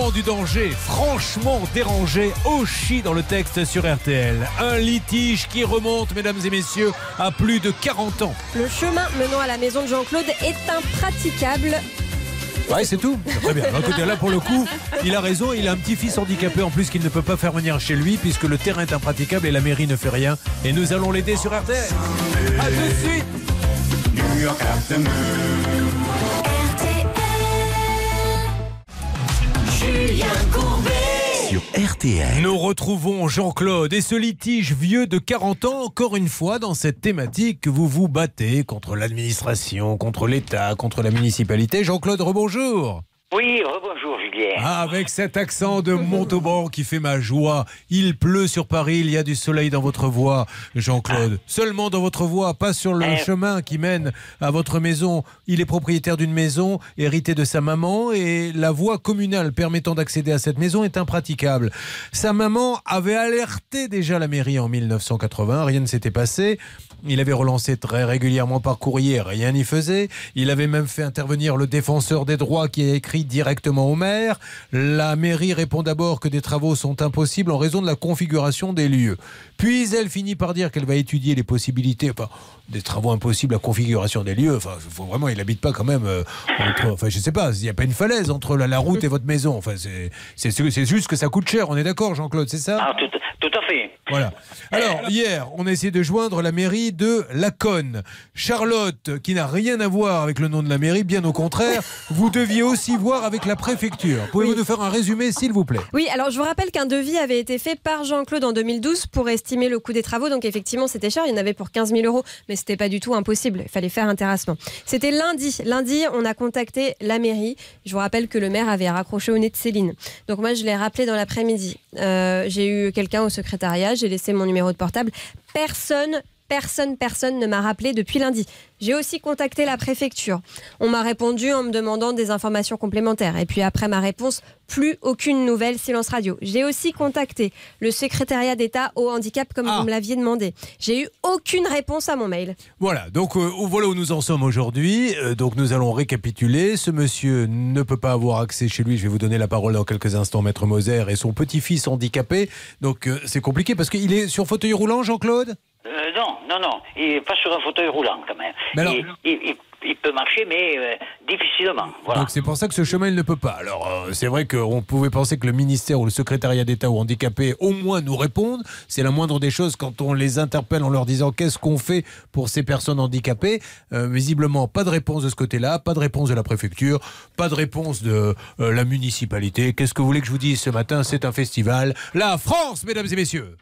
franchement du danger, franchement dérangé, Oshi dans le texte sur R T L. Un litige qui remonte, mesdames et messieurs, à plus de quarante ans. Le chemin menant à la maison de Jean-Claude est impraticable. Ouais, c'est tout. Très bien. Écoutez, là, pour le coup, il a raison. Il a un petit-fils handicapé en plus qu'il ne peut pas faire venir chez lui puisque le terrain est impraticable et la mairie ne fait rien. Et nous allons l'aider sur R T L. A tout de suite. New York Afternoon. Julien Courbet sur R T L. Nous retrouvons Jean-Claude et ce litige vieux de quarante ans, encore une fois, dans cette thématique que vous vous battez contre l'administration, contre l'État, contre la municipalité. Jean-Claude, rebonjour. Oui, rebonjour Julien. Ah, avec cet accent de Montauban qui fait ma joie. Il pleut sur Paris, il y a du soleil dans votre voix, Jean-Claude. Seulement dans votre voix, pas sur le Euh. chemin qui mène à votre maison. Il est propriétaire d'une maison héritée de sa maman et la voie communale permettant d'accéder à cette maison est impraticable. Sa maman avait alerté déjà la mairie en mille neuf cent quatre-vingts, rien ne s'était passé. Il avait relancé très régulièrement par courrier, rien n'y faisait. Il avait même fait intervenir le défenseur des droits qui a écrit directement au maire. La mairie répond d'abord que des travaux sont impossibles en raison de la configuration des lieux. Puis elle finit par dire qu'elle va étudier les possibilités, enfin, des travaux impossibles à configuration des lieux. Enfin, faut vraiment, il n'habite pas quand même euh, entre, enfin, je sais pas, il n'y a pas une falaise entre la, la route et votre maison. Enfin, c'est, c'est, c'est juste que ça coûte cher. On est d'accord, Jean-Claude, c'est ça? Ah, tout, tout à fait. Voilà. Alors, hier, on a essayé de joindre la mairie de Laconne. Charlotte, qui n'a rien à voir avec le nom de la mairie, bien au contraire, vous deviez aussi voir avec la préfecture. Pouvez-vous nous faire un résumé, s'il vous plaît? Oui, alors je vous rappelle qu'un devis avait été fait par Jean-Claude en deux mille douze pour estimer le coût des travaux. Donc effectivement, c'était cher. Il y en avait pour quinze mille euros, mais c'était pas du tout impossible. Il fallait faire un terrassement. C'était lundi. Lundi, on a contacté la mairie. Je vous rappelle que le maire avait raccroché au nez de Céline. Donc moi, je l'ai rappelé dans l'après-midi. Euh, j'ai eu quelqu'un au secrétariat. J'ai laissé mon numéro de portable. Personne, personne, personne ne m'a rappelé depuis lundi. J'ai aussi contacté la préfecture. On m'a répondu en me demandant des informations complémentaires. Et puis après ma réponse, plus aucune nouvelle, silence radio. J'ai aussi contacté le secrétariat d'État au handicap comme Ah. vous me l'aviez demandé. J'ai eu aucune réponse à mon mail. Voilà, donc euh, voilà où nous en sommes aujourd'hui. Euh, donc nous allons récapituler. Ce monsieur ne peut pas avoir accès chez lui. Je vais vous donner la parole dans quelques instants, Maître Moser, et son petit-fils handicapé. Donc euh, c'est compliqué parce qu'il est sur fauteuil roulant, Jean-Claude? Euh, non, non, non. Il n'est pas sur un fauteuil roulant quand même. Mais alors- il, il- il- il peut marcher, mais euh, difficilement. Voilà. Donc c'est pour ça que ce chemin, il ne peut pas. Alors euh, c'est vrai qu'on pouvait penser que le ministère ou le secrétariat d'État aux handicapés au moins nous répondent. C'est la moindre des choses quand on les interpelle en leur disant qu'est-ce qu'on fait pour ces personnes handicapées. Euh, visiblement, pas de réponse de ce côté-là, pas de réponse de la préfecture, pas de réponse de euh, la municipalité. Qu'est-ce que vous voulez que je vous dise ce matin? C'est un festival. La France, mesdames et messieurs.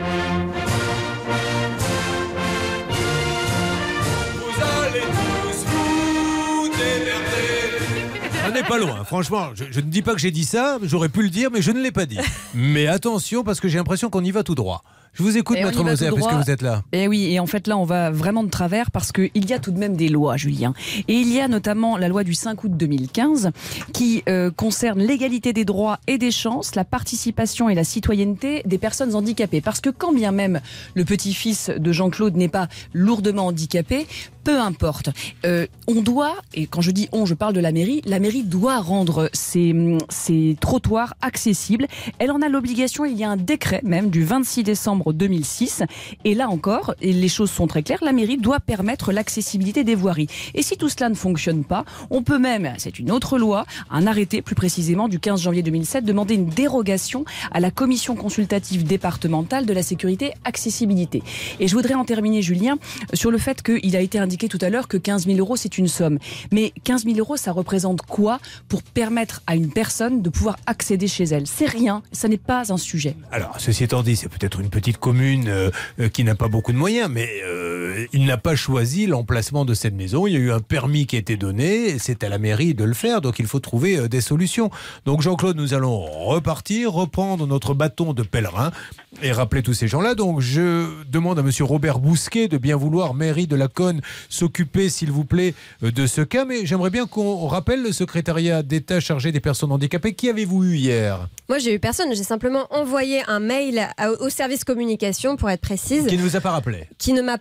On n'est pas loin, franchement, je, je ne dis pas que j'ai dit ça, j'aurais pu le dire, mais je ne l'ai pas dit. Mais attention, parce que j'ai l'impression qu'on y va tout droit. Je vous écoute, Et on y Maître va Moser, tout puisque droit. vous êtes là. Et oui, et en fait là on va vraiment de travers parce qu'il y a tout de même des lois, Julien. Et il y a notamment la loi du cinq août deux mille quinze qui euh, concerne l'égalité des droits et des chances, la participation et la citoyenneté des personnes handicapées. Parce que quand bien même le petit-fils de Jean-Claude n'est pas lourdement handicapé, peu importe. Euh, on doit, et quand je dis on, je parle de la mairie, la mairie doit rendre ces, ces trottoirs accessibles. Elle en a l'obligation, il y a un décret même du vingt-six décembre deux mille six. Et là encore, et les choses sont très claires, la mairie doit permettre l'accessibilité des voiries. Et si tout cela ne fonctionne pas, on peut même, c'est une autre loi, un arrêté plus précisément du quinze janvier deux mille sept, demander une dérogation à la commission consultative départementale de la sécurité accessibilité. Et je voudrais en terminer, Julien, sur le fait qu'il a été indiqué tout à l'heure que quinze mille euros, c'est une somme. Mais quinze mille euros, ça représente quoi pour permettre à une personne de pouvoir accéder chez elle? C'est rien, ça n'est pas un sujet. Alors, ceci étant dit, c'est peut-être une petite commune euh, euh, qui n'a pas beaucoup de moyens, mais euh, il n'a pas choisi l'emplacement de cette maison. Il y a eu un permis qui a été donné, et c'est à la mairie de le faire, donc il faut trouver euh, des solutions. Donc Jean-Claude, nous allons repartir, reprendre notre bâton de pèlerin et rappeler tous ces gens-là. Donc je demande à monsieur Robert Bousquet de bien vouloir, mairie de Laconne, s'occuper, s'il vous plaît, euh, de ce cas. Mais j'aimerais bien qu'on rappelle le secrétariat d'État chargé des personnes handicapées. Qui avez-vous eu hier? Moi, j'ai eu personne. J'ai simplement envoyé un mail à- au service communication, pour être précise. Qui ne vous a pas rappelé? Qui ne m'a pas rappelé,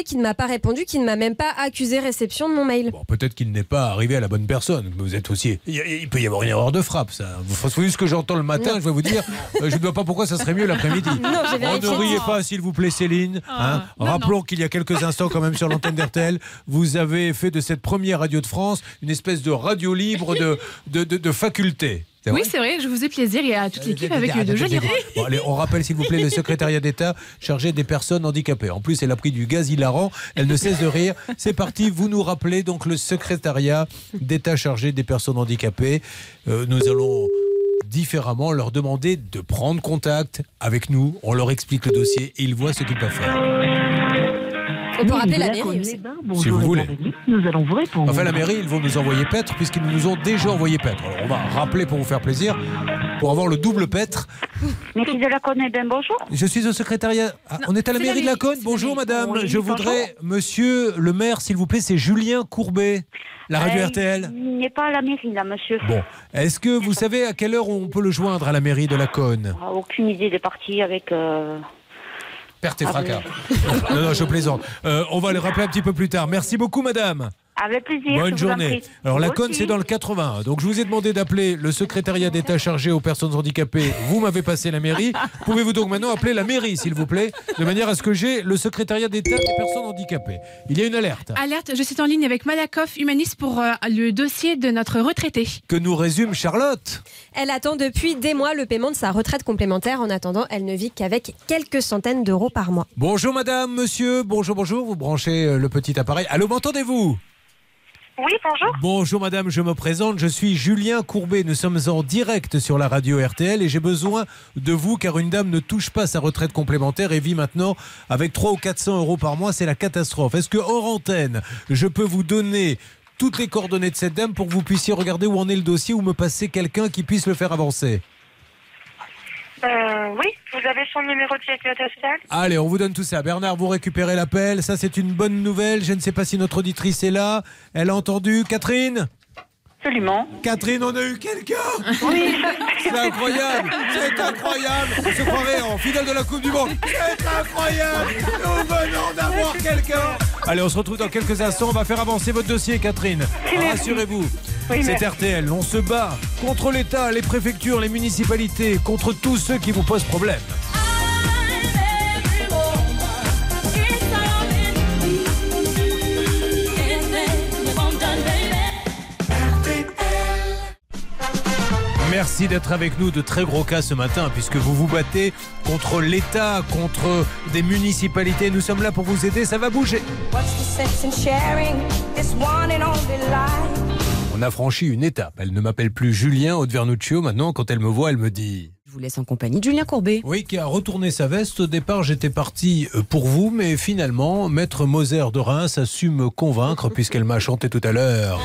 qui ne m'a pas répondu, qui ne m'a même pas accusé réception de mon mail. Bon, peut-être qu'il n'est pas arrivé à la bonne personne. Vous êtes aussi. Il, il peut y avoir une erreur de frappe, ça. Vous savez ce que j'entends le matin, Non. je vais vous dire. euh, je ne vois pas pourquoi ça serait mieux l'après-midi. Non, j'ai Oh, vérifié. ne riez pas, s'il vous plaît, Céline. hein. non, Rappelons qu'il y a quelques instants, quand même, sur l'antenne d'R T L, vous avez fait de cette première radio de France une espèce de radio libre de, de, de, de faculté. C'est Oui, vrai c'est vrai, je vous ai plaisir et à toute l'équipe avec euh, de jolis rangs. Bon, allez, on rappelle s'il vous plaît le secrétariat d'État chargé des personnes handicapées. En plus, elle a pris du gaz hilarant, elle ne cesse de rire. C'est parti, vous nous rappelez donc le secrétariat d'État chargé des personnes handicapées. Euh, nous allons différemment leur demander de prendre contact avec nous. On leur explique le dossier et ils voient ce qu'ils peuvent faire. On peut rappeler la mairie aussi. Si vous voulez. Nous allons vous répondre. Enfin, la mairie, ils vont nous envoyer paître puisqu'ils nous ont déjà envoyé paître. Alors, on va rappeler pour vous faire plaisir, pour avoir le double paître. Mairie de la Cône, eh bien, bonjour. Je suis au secrétariat. Ah, on est à la c'est mairie la de la Cône. Bonjour, madame. Oui, Je bonjour. voudrais, monsieur le maire, s'il vous plaît, c'est Julien Courbet, la radio Euh, R T L. Il n'est pas à la mairie, là, monsieur. Bon, est-ce que vous savez à quelle heure on peut le joindre à la mairie de la Cône? Ah, aucune idée des parties avec. euh, Perte et Ah, fracas. Non, non, je plaisante. Euh, on va le rappeler un petit peu plus tard. Merci beaucoup, madame. Avec plaisir. je Bonne vous en journée. prie. Alors la Vous Cône, aussi. c'est dans le quatre-vingts. Donc je vous ai demandé d'appeler le secrétariat d'État chargé aux personnes handicapées. Vous m'avez passé la mairie. Pouvez-vous donc maintenant appeler la mairie, s'il vous plaît, de manière à ce que j'ai le secrétariat d'État des personnes handicapées. Il y a une alerte Alerte, je suis en ligne avec Malakoff Humaniste pour euh, le dossier de notre retraité. que nous résume Charlotte. Elle attend depuis des mois le paiement de sa retraite complémentaire. En attendant, elle ne vit qu'avec quelques centaines d'euros par mois. Bonjour madame, monsieur. Bonjour, bonjour. Vous branchez euh, le petit appareil. Allô, m'entendez-vous? Oui, bonjour. Bonjour madame, je me présente, je suis Julien Courbet. Nous sommes en direct sur la radio R T L et j'ai besoin de vous car une dame ne touche pas sa retraite complémentaire et vit maintenant avec trois ou quatre cents euros par mois. C'est la catastrophe. Est-ce que hors antenne, je peux vous donner toutes les coordonnées de cette dame pour que vous puissiez regarder où en est le dossier ou me passer quelqu'un qui puisse le faire avancer? Euh, oui, vous avez son numéro de sécurité sociale? Allez, on vous donne tout ça. Bernard, vous récupérez l'appel. Ça, c'est une bonne nouvelle. Je ne sais pas si notre auditrice est là. Elle a entendu. Catherine? Absolument. Catherine, on a eu quelqu'un. Oui. C'est incroyable. C'est incroyable. On se croirait en finale de la Coupe du Monde. C'est incroyable. Nous venons d'avoir quelqu'un. Allez, on se retrouve dans quelques instants. On va faire avancer votre dossier, Catherine. Rassurez-vous. Oui, C'est merci. R T L. On se bat contre l'État, les préfectures, les municipalités, contre tous ceux qui vous posent problème. Merci d'être avec nous, de très gros cas ce matin, puisque vous vous battez contre l'État, contre des municipalités. Nous sommes là pour vous aider, ça va bouger. On a franchi une étape. Elle ne m'appelle plus Julien Aude-Vernuccio. Maintenant, quand elle me voit, elle me dit... Je vous laisse en compagnie de Julien Courbet. Oui, qui a retourné sa veste. Au départ, j'étais parti pour vous, mais finalement, Maître Moser de Reims a su me convaincre, puisqu'elle m'a chanté tout à l'heure.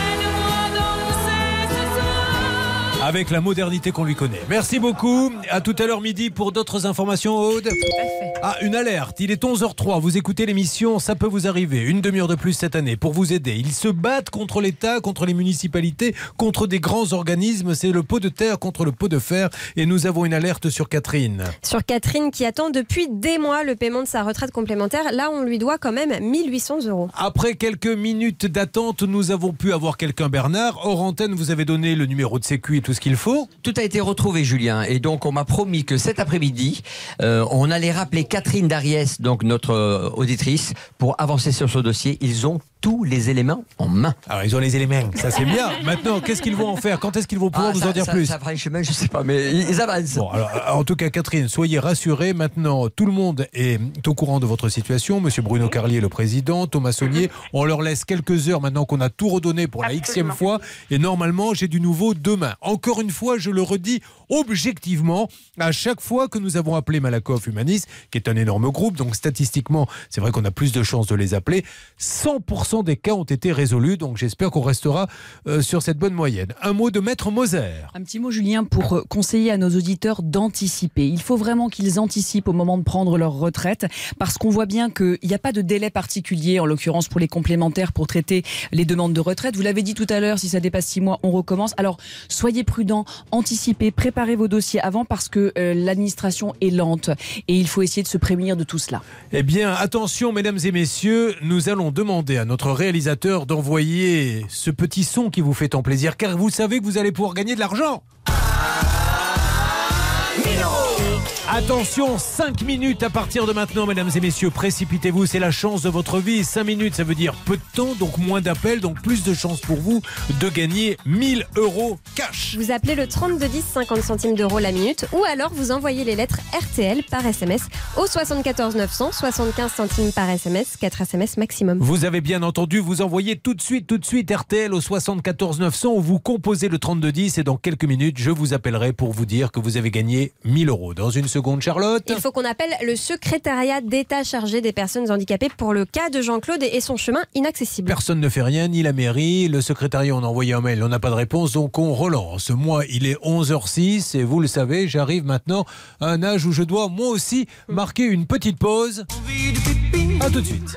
Avec la modernité qu'on lui connaît. Merci beaucoup. À tout à l'heure midi pour d'autres informations, Aude. Ah, une alerte. Il est onze heures zéro trois. Vous écoutez l'émission Ça peut vous arriver. Une demi-heure de plus cette année pour vous aider. Ils se battent contre l'État, contre les municipalités, contre des grands organismes. C'est le pot de terre contre le pot de fer. Et nous avons une alerte sur Catherine. Sur Catherine qui attend depuis des mois le paiement de sa retraite complémentaire. Là, on lui doit quand même mille huit cents euros. Après quelques minutes d'attente, nous avons pu avoir quelqu'un, Bernard. Hors antenne, vous avez donné le numéro de sécu et tout ce qu'il faut. Tout a été retrouvé, Julien. Et donc, on m'a promis que cet après-midi, euh, on allait rappeler Catherine Dariès, donc notre euh, auditrice, pour avancer sur ce dossier. Ils ont tous les éléments en main. Alors, ils ont les éléments, ça c'est bien. Maintenant, qu'est-ce qu'ils vont en faire? Quand est-ce qu'ils vont pouvoir Ah, nous ça, en dire ça, plus? Ça fera un chemin, je sais pas, mais ils, ils avancent. Bon, alors, en tout cas, Catherine, soyez rassurée. Maintenant, tout le monde est au courant de votre situation. Monsieur Bruno Carlier, le président, Thomas Saunier. On leur laisse quelques heures maintenant qu'on a tout redonné pour la xème fois. Et normalement, j'ai du nouveau demain. Encore une fois, je le redis objectivement, à chaque fois que nous avons appelé Malakoff Humaniste, qui est un énorme groupe, donc statistiquement, c'est vrai qu'on a plus de chances de les appeler, cent pour cent cent des cas ont été résolus. Donc j'espère qu'on restera euh, sur cette bonne moyenne. Un mot de Maître Moser. Un petit mot, Julien, pour euh, conseiller à nos auditeurs d'anticiper. Il faut vraiment qu'ils anticipent au moment de prendre leur retraite, parce qu'on voit bien qu'il n'y a pas de délai particulier, en l'occurrence pour les complémentaires, pour traiter les demandes de retraite. Vous l'avez dit tout à l'heure, si ça dépasse six mois, on recommence. Alors, soyez prudents, anticipez, préparez vos dossiers avant, parce que euh, l'administration est lente et il faut essayer de se prémunir de tout cela. Eh bien, attention, mesdames et messieurs, nous allons demander à notre réalisateur d'envoyer ce petit son qui vous fait tant plaisir, car vous savez que vous allez pouvoir gagner de l'argent. Attention, cinq minutes à partir de maintenant, mesdames et messieurs, précipitez-vous, c'est la chance de votre vie. cinq minutes, ça veut dire peu de temps, donc moins d'appels, donc plus de chances pour vous de gagner mille euros cash. Vous appelez le trente-deux dix, cinquante centimes d'euros la minute, ou alors vous envoyez les lettres R T L par S M S au soixante-quatorze neuf cents, soixante-quinze centimes par S M S, quatre S M S maximum. Vous avez bien entendu, vous envoyez tout de suite, tout de suite R T L au soixante-quatorze neuf cents, où vous composez le trente-deux dix, et dans quelques minutes, je vous appellerai pour vous dire que vous avez gagné mille euros. Dans une seconde, Charlotte. Il faut qu'on appelle le secrétariat d'État chargé des personnes handicapées pour le cas de Jean-Claude et son chemin inaccessible. Personne ne fait rien, ni la mairie, le secrétariat, on a envoyé un mail, on n'a pas de réponse, donc on relance. Moi, il est onze heures six et vous le savez, j'arrive maintenant à un âge où je dois moi aussi marquer une petite pause. A tout de suite.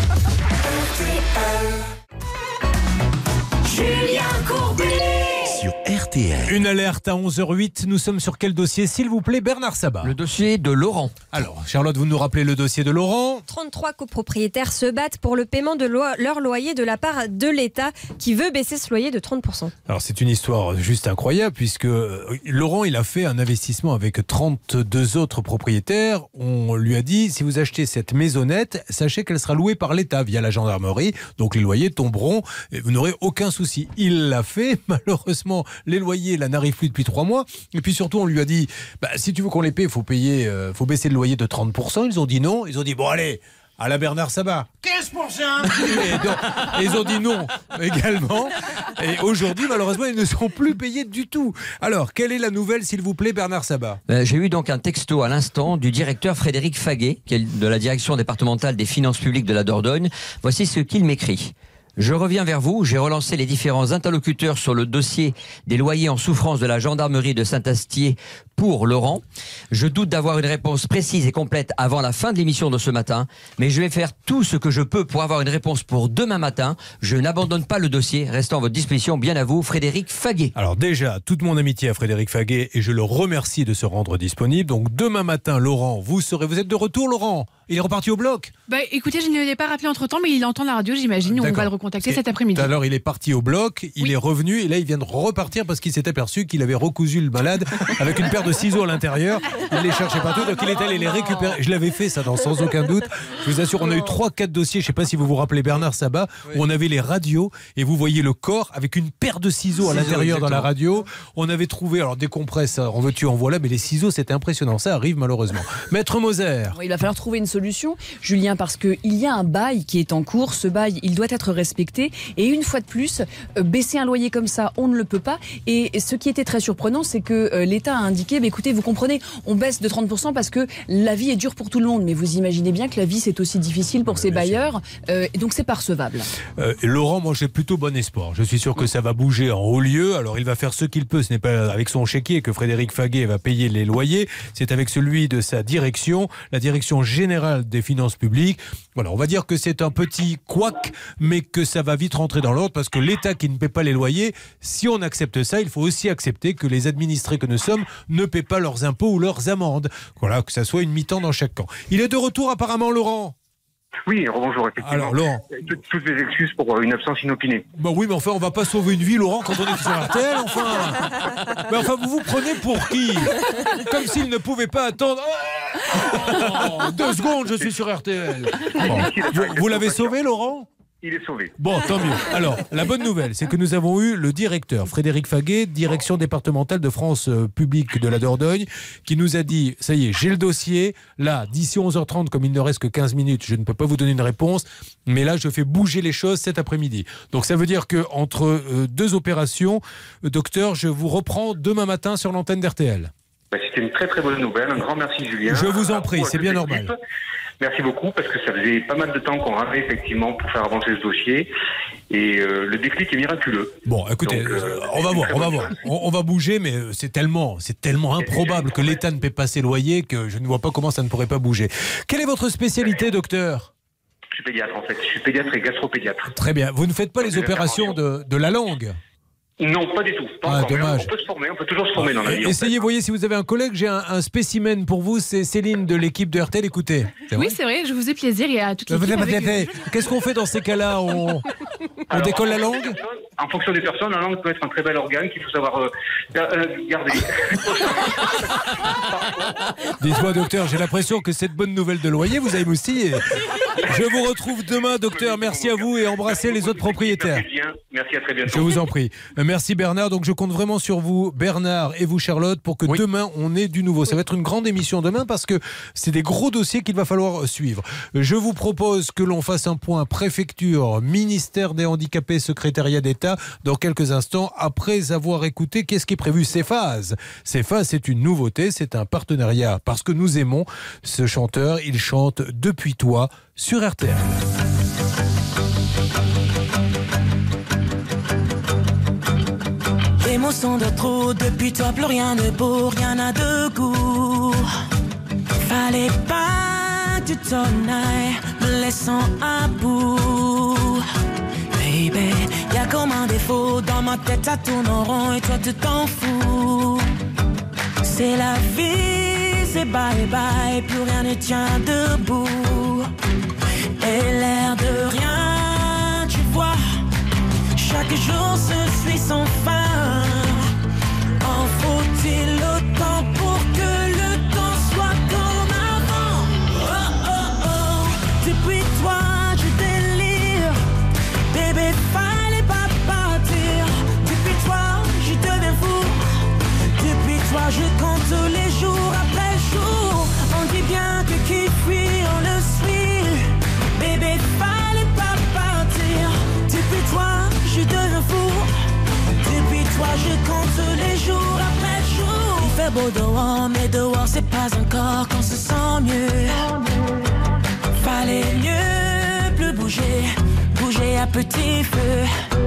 Julien Courbet sur R T L. Une alerte à onze heures huit. Nous sommes sur quel dossier, s'il vous plaît, Bernard Sabat? Le dossier de Laurent. Alors, Charlotte, vous nous rappelez le dossier de Laurent? trente-trois copropriétaires se battent pour le paiement de lo- leur loyer de la part de l'État qui veut baisser ce loyer de trente pour cent. Alors, c'est une histoire juste incroyable puisque euh, Laurent, il a fait un investissement avec trente-deux autres propriétaires. On lui a dit, si vous achetez cette maisonnette, sachez qu'elle sera louée par l'État via la gendarmerie. Donc, les loyers tomberont et vous n'aurez aucun souci. Il l'a fait. Malheureusement, les loyers là n'arrivent plus depuis trois mois. Et puis surtout, on lui a dit, bah, si tu veux qu'on les paie, il faut payer, euh, faut baisser le loyer de trente pour cent. Ils ont dit non. Ils ont dit, bon allez, à la Bernard Sabat, quinze pour cent. Et donc, ils ont dit non également. Et aujourd'hui, malheureusement, ils ne sont plus payés du tout. Alors, quelle est la nouvelle, s'il vous plaît, Bernard Sabat? Euh, J'ai eu donc un texto à l'instant du directeur Frédéric Faguet, qui est de la direction départementale des finances publiques de la Dordogne. Voici ce qu'il m'écrit. Je reviens vers vous, j'ai relancé les différents interlocuteurs sur le dossier des loyers en souffrance de la gendarmerie de Saint-Astier pour Laurent. Je doute d'avoir une réponse précise et complète avant la fin de l'émission de ce matin, mais je vais faire tout ce que je peux pour avoir une réponse pour demain matin. Je n'abandonne pas le dossier, restant à votre disposition, bien à vous, Frédéric Faguet. Alors déjà, toute mon amitié à Frédéric Faguet et je le remercie de se rendre disponible. Donc demain matin, Laurent, vous serez, vous êtes de retour, Laurent? Il est reparti au bloc? Bah écoutez, je ne l'ai pas rappelé entre temps, mais il entend la radio, j'imagine. On va le recontacter cet après-midi. Alors il est parti au bloc, il oui. est revenu et là il vient de repartir parce qu'il s'est aperçu qu'il avait recousu le malade avec une paire de ciseaux à l'intérieur. Il les cherchait partout, donc il est allé les récupérer. Je l'avais fait ça dans sans aucun doute. Je vous assure, on a eu trois quatre dossiers. Je ne sais pas si vous vous rappelez Bernard Sabat, où on avait les radios et vous voyez le corps avec une paire de ciseaux à l'intérieur dans la radio. On avait trouvé, alors des compresses, en veux-tu en voilà, mais les ciseaux c'était impressionnant. Ça arrive malheureusement. Maître Moser. Oui, il va falloir trouver une solution, Julien, parce qu'il y a un bail qui est en cours. Ce bail, il doit être respecté. Et une fois de plus, euh, baisser un loyer comme ça, on ne le peut pas. Et ce qui était très surprenant, c'est que euh, l'État a indiqué, bah, écoutez, vous comprenez, on baisse de trente pour cent parce que la vie est dure pour tout le monde. Mais vous imaginez bien que la vie, c'est aussi difficile pour ces bailleurs. Euh, et donc, c'est pas recevable. Euh, Laurent, moi, j'ai plutôt bon espoir. Je suis sûr que ça va bouger en haut lieu. Alors, il va faire ce qu'il peut. Ce n'est pas avec son chéquier que Frédéric Faguet va payer les loyers. C'est avec celui de sa direction, la direction générale des finances publiques. Voilà, on va dire que c'est un petit couac, mais que ça va vite rentrer dans l'ordre parce que l'État qui ne paie pas les loyers, si on accepte ça, il faut aussi accepter que les administrés que nous sommes ne paient pas leurs impôts ou leurs amendes. Voilà, que ça soit une mi-temps dans chaque camp. Il est de retour apparemment, Laurent. Oui, bonjour, effectivement. Alors, Laurent. Toutes les excuses pour une absence inopinée. Bah oui, mais enfin, on va pas sauver une vie, Laurent, quand on est sur R T L, enfin. Mais enfin, vous vous prenez pour qui? Comme s'il ne pouvait pas attendre. Oh, deux secondes, je suis sur R T L. Bon. Vous, vous l'avez sauvé, Laurent? Il est sauvé. Bon, tant mieux. Alors, la bonne nouvelle, c'est que nous avons eu le directeur, Frédéric Faguet, direction départementale de France euh, publique de la Dordogne, qui nous a dit, ça y est, j'ai le dossier. Là, d'ici onze heures trente, comme il ne reste que quinze minutes, je ne peux pas vous donner une réponse. Mais là, je fais bouger les choses cet après-midi. Donc, ça veut dire qu'entre euh, deux opérations, euh, docteur, je vous reprends demain matin sur l'antenne d'R T L. Bah, c'était une très très bonne nouvelle. Un grand merci, Julien. Je vous en prie, c'est bien normal. Merci beaucoup, parce que ça faisait pas mal de temps qu'on ramait effectivement pour faire avancer ce dossier. Et euh, le déclic est miraculeux. Bon, écoutez, Donc, euh, on va c'est voir, très on va bonne voir. chose. On, on va bouger, mais c'est tellement, c'est tellement improbable que l'État ne paie pas ses loyers que je ne vois pas comment ça ne pourrait pas bouger. Quelle est votre spécialité, docteur ? Je suis pédiatre en fait, je suis pédiatre et gastropédiatre. Très bien. Vous ne faites pas les opérations de, de la langue ? Non, pas du tout. Pas Ah, encore, mais dommage. On peut se former, on peut toujours se former dans la vie. en Essayez, fait. voyez si vous avez un collègue, j'ai un, un spécimen pour vous, c'est Céline de l'équipe de R T L, écoutez. Oui, c'est vrai, je vous ai plaisir. Il y a toute l'équipe avec- Qu'est-ce qu'on fait dans ces cas-là ? On, on Alors, décolle la en fonction langue des personnes- En fonction des personnes, la langue peut être un très bel organe qu'il faut savoir euh, euh, garder. Dites-moi, docteur, j'ai l'impression que cette bonne nouvelle de loyer vous a émoustillé. Je vous retrouve demain, docteur. Merci à vous et embrassez les autres propriétaires. Merci bien, merci, à très bientôt. Je vous en prie. Euh, Merci Bernard. Donc je compte vraiment sur vous, Bernard et vous, Charlotte, pour que demain on ait du nouveau. Ça va être une grande émission demain parce que c'est des gros dossiers qu'il va falloir suivre. Je vous propose que l'on fasse un point préfecture, ministère des handicapés, secrétariat d'État dans quelques instants après avoir écouté qu'est-ce qui est prévu. Céphase. Céphase, c'est une nouveauté, c'est un partenariat parce que nous aimons ce chanteur. Il chante Depuis toi sur R T L. Émotion de trop, depuis toi plus rien de beau, rien n'a de goût. Fallait pas que tu t'en ailles, me laissant à bout. Baby, y'a comme un défaut, dans ma tête ça tourne en rond et toi tu t'en fous. C'est la vie, c'est bye bye, plus rien ne tient debout. Et l'air de rien, tu vois, chaque jour se suit sans fin. En faut-il autant pour que le temps soit comme avant? Oh oh oh, depuis toi je délire. Bébé, fallait pas partir. Depuis toi je deviens fou. Depuis toi je compte tous les jours après jour. On dit bien que qui fuit on le suit. Bébé, fallait pas partir. Depuis toi je deviens fou. Depuis toi je compte tous les jours après jour. Il fait beau dehors mais dehors c'est pas encore qu'on se sent mieux. Fallait mieux plus bouger, bouger à petit feu.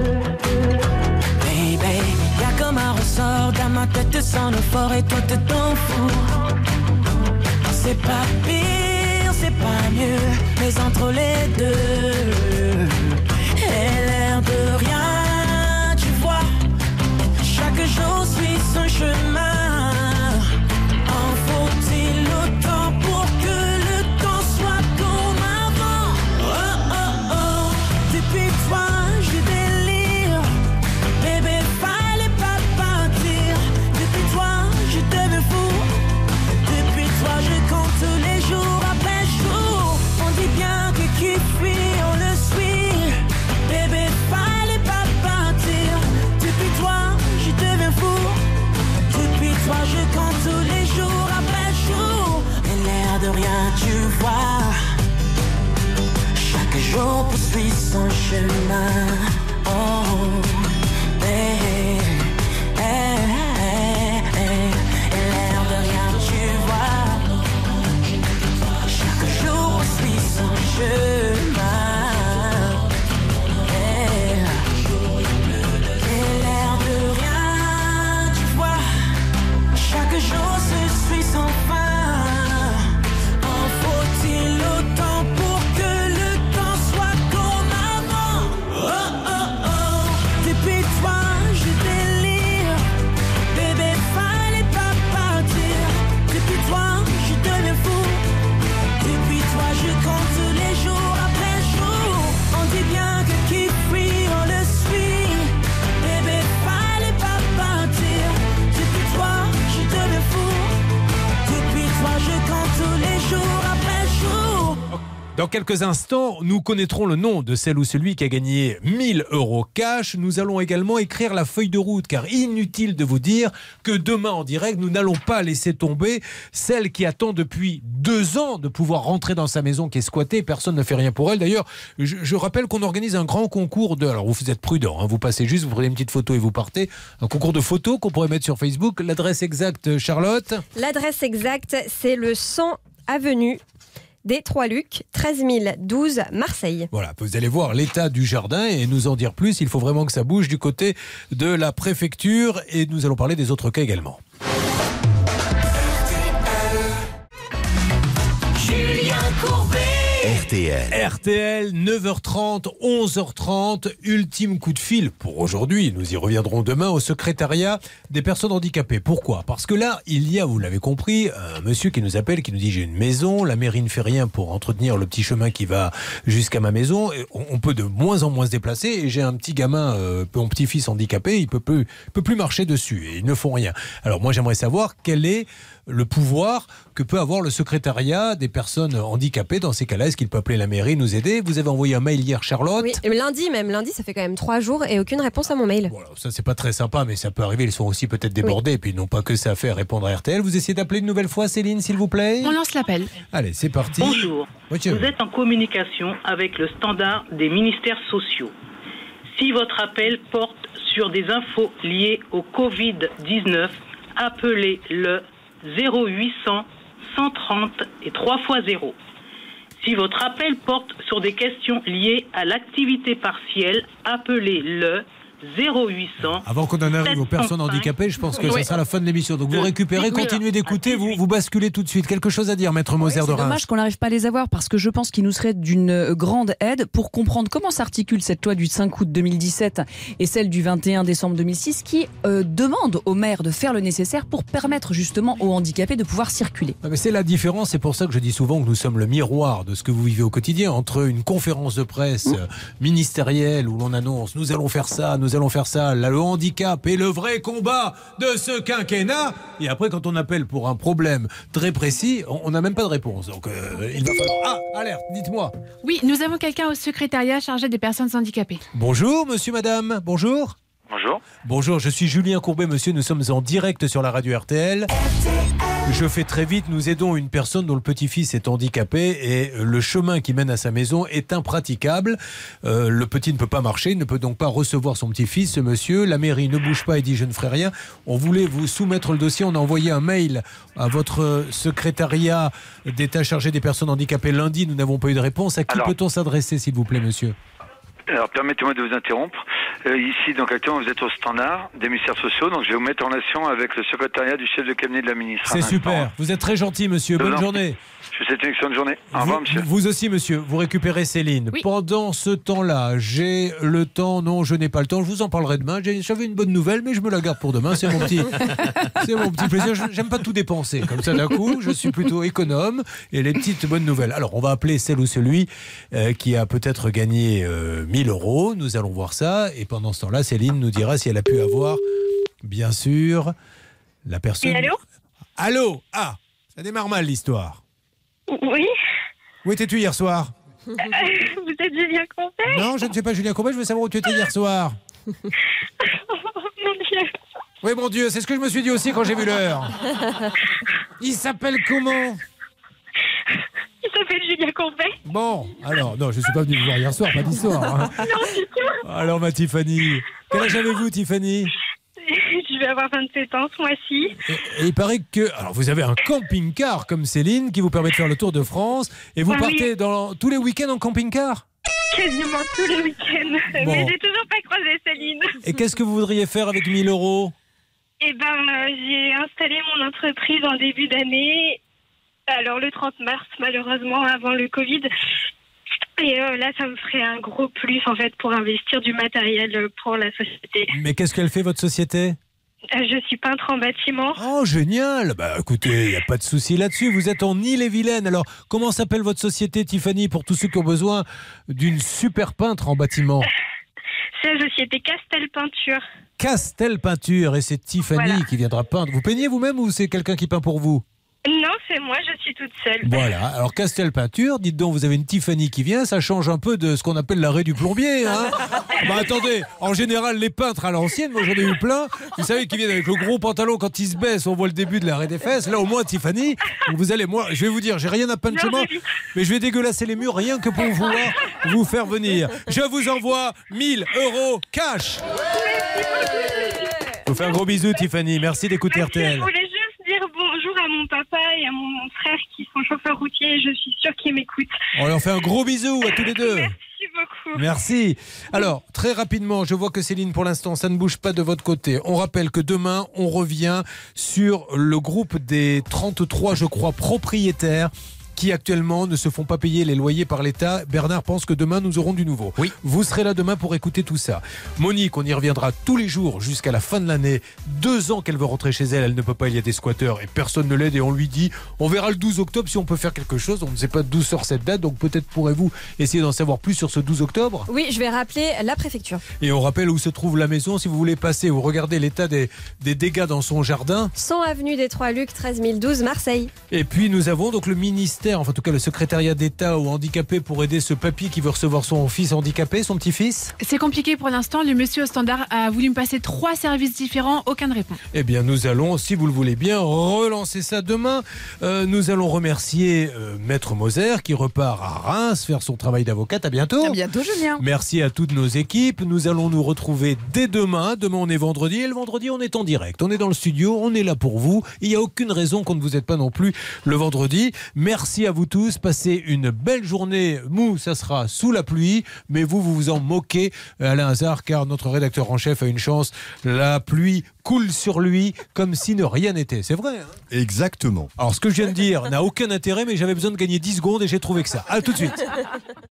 Baby, y'a comme un ressort dans ma tête sans le fort et toi te t'en fous. C'est pas pire, c'est pas mieux, mais entre les deux, et l'air de rien, tu vois. Chaque jour suit son chemin. En faut-il autant pour que le temps soit comme avant? Oh oh oh, depuis toi je délire. Bébé, fallait pas partir. Depuis toi je deviens fou. Depuis toi je compte tous les jours après jour. On dit bien que qui fuit on le suit. Bébé, fallait pas partir. Depuis toi je deviens fou. Depuis toi je compte tous les jours après jour. Et l'air de rien tu vois. Chaque jour poursuit son chemin. Oh, hey, hey, hey, hey. Et l'air de rien tu vois. Chaque jour poursuit son chemin. Hey. Et l'air de rien tu vois. Chaque jour se suit sans fin. En faut-il autant pour que le temps soit comme avant? Oh oh oh, depuis toi je délire. Bébé, fallait pas partir. Depuis toi je deviens fou. Depuis toi je compte tous les jours après jour. On dit bien que qui fuit on le suit. Bébé, fallait pas partir. Depuis toi je deviens fou. Depuis toi je compte tous les jours après jour. Dans quelques instants, nous connaîtrons le nom de celle ou celui qui a gagné mille euros cash. Nous allons également écrire la feuille de route, car inutile de vous dire que demain en direct, nous n'allons pas laisser tomber celle qui attend depuis deux ans de pouvoir rentrer dans sa maison qui est squattée. Personne ne fait rien pour elle. D'ailleurs, je, je rappelle qu'on organise un grand concours de... Alors, vous êtes prudents, hein, vous passez juste, vous prenez une petite photo et vous partez. Un concours de photos qu'on pourrait mettre sur Facebook. L'adresse exacte, Charlotte? L'adresse exacte, c'est le cent avenue des Trois-Lucs, treize mille douze, Marseille. Voilà, vous allez voir l'état du jardin et nous en dire plus. Il faut vraiment que ça bouge du côté de la préfecture et nous allons parler des autres cas également. Julien Courbet. R T L. R T L, neuf heures trente, onze heures trente, ultime coup de fil pour aujourd'hui. Nous y reviendrons demain au secrétariat des personnes handicapées. Pourquoi ? Parce que là, il y a, vous l'avez compris, un monsieur qui nous appelle, qui nous dit j'ai une maison, la mairie ne fait rien pour entretenir le petit chemin qui va jusqu'à ma maison. Et on peut de moins en moins se déplacer et j'ai un petit gamin, euh, mon petit-fils handicapé, il peut plus, peut plus marcher dessus et ils ne font rien. Alors moi j'aimerais savoir quel est le pouvoir que peut avoir le secrétariat des personnes handicapées dans ces cas-là. Est-ce qu'il peut appeler la mairie, nous aider ? Vous avez envoyé un mail hier, Charlotte ? Oui, lundi même. Lundi, ça fait quand même trois jours et aucune réponse à mon mail. Voilà, ça c'est pas très sympa, mais ça peut arriver. Ils sont aussi peut-être débordés, oui. Et puis ils n'ont pas que ça à faire, répondre à R T L. Vous essayez d'appeler une nouvelle fois, Céline, s'il vous plaît ? On lance l'appel. Allez, c'est parti. Bonjour. Monsieur. Vous êtes en communication avec le standard des ministères sociaux. Si votre appel porte sur des infos liées au covid dix-neuf, appelez le zéro huit cents, cent trente et trois fois zéro. Si votre appel porte sur des questions liées à l'activité partielle, appelez le zéro huit cents. Avant qu'on en arrive aux personnes handicapées, je pense que oui. Ça sera la fin de l'émission. Donc vous récupérez, continuez d'écouter, vous, vous basculez tout de suite. Quelque chose à dire, Maître Moser oui, de Reims ? C'est dommage qu'on n'arrive pas à les avoir parce que je pense qu'il nous serait d'une grande aide pour comprendre comment s'articule cette loi du cinq août deux mille dix-sept et celle du vingt et un décembre deux mille six qui euh, demande aux maires de faire le nécessaire pour permettre justement aux handicapés de pouvoir circuler. Ah mais c'est la différence, c'est pour ça que je dis souvent que nous sommes le miroir de ce que vous vivez au quotidien entre une conférence de presse mmh. ministérielle où l'on annonce nous allons faire ça, nous allons faire ça, là, le handicap est le vrai combat de ce quinquennat. Et après, quand on appelle pour un problème très précis, on n'a même pas de réponse. Donc, euh, il va falloir... Ah, alerte, dites-moi. Oui, nous avons quelqu'un au secrétariat chargé des personnes handicapées. Bonjour, monsieur, madame. Bonjour. Bonjour. Bonjour, je suis Julien Courbet, monsieur. Nous sommes en direct sur la radio R T L. Je fais très vite. Nous aidons une personne dont le petit-fils est handicapé et le chemin qui mène à sa maison est impraticable. Euh, le petit ne peut pas marcher, il ne peut donc pas recevoir son petit-fils, ce monsieur. La mairie ne bouge pas et dit je ne ferai rien. On voulait vous soumettre le dossier. On a envoyé un mail à votre secrétariat d'État chargé des personnes handicapées lundi. Nous n'avons pas eu de réponse. À qui Alors... peut-on s'adresser, s'il vous plaît, monsieur ? Alors, permettez-moi de vous interrompre. Euh, ici, donc, actuellement, vous êtes au standard des ministères sociaux, donc je vais vous mettre en relation avec le secrétariat du chef de cabinet de la ministre. C'est super. Vous êtes très gentil, monsieur. Bonne journée. Je vous souhaite une excellente journée. Au vous, revoir, monsieur. Vous aussi, monsieur. Vous récupérez Céline. Oui. Pendant ce temps-là, j'ai le temps. Non, je n'ai pas le temps. Je vous en parlerai demain. J'avais une bonne nouvelle, mais je me la garde pour demain. C'est mon petit, c'est mon petit plaisir. J'aime pas tout dépenser. Comme ça, d'un coup, je suis plutôt économe. Et les petites bonnes nouvelles. Alors, on va appeler celle ou celui euh, qui a peut-être gagné euh, mille euros. Nous allons voir ça. Et pendant ce temps-là, Céline nous dira si elle a pu avoir, bien sûr, la personne. Oui, allô ? Allô ? Ah, ça démarre mal l'histoire. Oui. Où étais-tu hier soir ? euh, Vous êtes Julien Courbet ? Non, je ne suis pas Julien Courbet, je veux savoir où tu étais hier soir. Oh mon Dieu. Oui, mon Dieu, c'est ce que je me suis dit aussi quand j'ai vu l'heure. Il s'appelle comment ? Il s'appelle Julien Courbet. Bon, alors, non, je ne suis pas venu le voir hier soir, pas d'histoire. Hein. Non, du tout. Alors, ma Tiffany, quel âge avez-vous, Tiffany ? Je vais avoir vingt-sept ans ce mois-ci. Et, et il paraît que alors vous avez un camping-car comme Céline qui vous permet de faire le tour de France et vous Ah, partez oui. dans tous les week-ends en camping-car ? Quasiment tous les week-ends. Bon. Mais j'ai toujours pas croisé Céline. Et qu'est-ce que vous voudriez faire avec mille euros ? Eh ben, euh, j'ai installé mon entreprise en début d'année. Alors le trente mars, malheureusement, avant le Covid. Et euh, là, ça me ferait un gros plus, en fait, pour investir du matériel euh, pour la société. Mais qu'est-ce qu'elle fait, votre société ? Euh, je suis peintre en bâtiment. Oh, génial ! Bah écoutez, il n'y a pas de souci là-dessus. Vous êtes en Ille-et-Vilaine. Alors, comment s'appelle votre société, Tiffany, pour tous ceux qui ont besoin d'une super peintre en bâtiment ? C'est la société Castel Peinture. Castel Peinture. Et c'est Tiffany Voilà. qui viendra peindre. Vous peignez vous-même ou c'est quelqu'un qui peint pour vous ? Non, c'est moi, je suis toute seule. Voilà, alors Castel Peinture, dites donc, vous avez une Tiffany qui vient, ça change un peu de ce qu'on appelle l'arrêt du plombier, hein. Bah attendez, en général, les peintres à l'ancienne, moi j'en ai eu plein, vous savez, qui viennent avec le gros pantalon, quand ils se baissent, on voit le début de l'arrêt des fesses. Là, au moins, Tiffany, vous allez, moi, je vais vous dire, j'ai rien à peindre chez moi, mais je vais dégueulasser les murs rien que pour pouvoir vous faire venir. Je vous envoie mille euros cash. Je vous fais un gros bisou, Tiffany, merci d'écouter R T L. Je voulais juste dire bonjour à mon papa et à mon frère qui sont chauffeurs routiers. Je suis sûre qu'ils m'écoutent. On leur fait un gros bisou à tous les deux. Merci beaucoup. Merci. Alors, très rapidement, je vois que Céline, pour l'instant, ça ne bouge pas de votre côté. On rappelle que demain, on revient sur le groupe des trente-trois, je crois, propriétaires qui actuellement ne se font pas payer les loyers par l'État. Bernard pense que demain nous aurons du nouveau. Oui. Vous serez là demain pour écouter tout ça. Monique, on y reviendra tous les jours jusqu'à la fin de l'année. Deux ans qu'elle veut rentrer chez elle, elle ne peut pas, il y a des squatteurs et personne ne l'aide et on lui dit on verra le douze octobre si on peut faire quelque chose. On ne sait pas d'où sort cette date, donc peut-être pourrez-vous essayer d'en savoir plus sur ce douze octobre. Oui, je vais rappeler la préfecture. Et on rappelle où se trouve la maison si vous voulez passer ou regarder l'état des, des dégâts dans son jardin. cent avenue des Trois-Lucs, treize mille douze, Marseille. Et puis nous avons donc le ministère, enfin en tout cas le secrétariat d'État aux handicapés pour aider ce papy qui veut recevoir son fils handicapé, son petit-fils. C'est compliqué pour l'instant. Le monsieur au standard a voulu me passer trois services différents. Aucun ne répond. Eh bien nous allons, si vous le voulez bien, relancer ça demain. Euh, nous allons remercier euh, Maître Moser qui repart à Reims faire son travail d'avocate. À bientôt. À bientôt, Julien. Merci à toutes nos équipes. Nous allons nous retrouver dès demain. Demain on est vendredi et le vendredi on est en direct. On est dans le studio, on est là pour vous. Il n'y a aucune raison qu'on ne vous aide pas non plus le vendredi. Merci à vous tous. Passez une belle journée. Mou, ça sera sous la pluie, mais vous, vous vous en moquez, Alain Hazard, car notre rédacteur en chef a une chance. La pluie coule sur lui comme si ne rien n'était. C'est vrai, hein ? Exactement. Alors, ce que je viens de dire n'a aucun intérêt, mais j'avais besoin de gagner dix secondes et j'ai trouvé que ça. À tout de suite.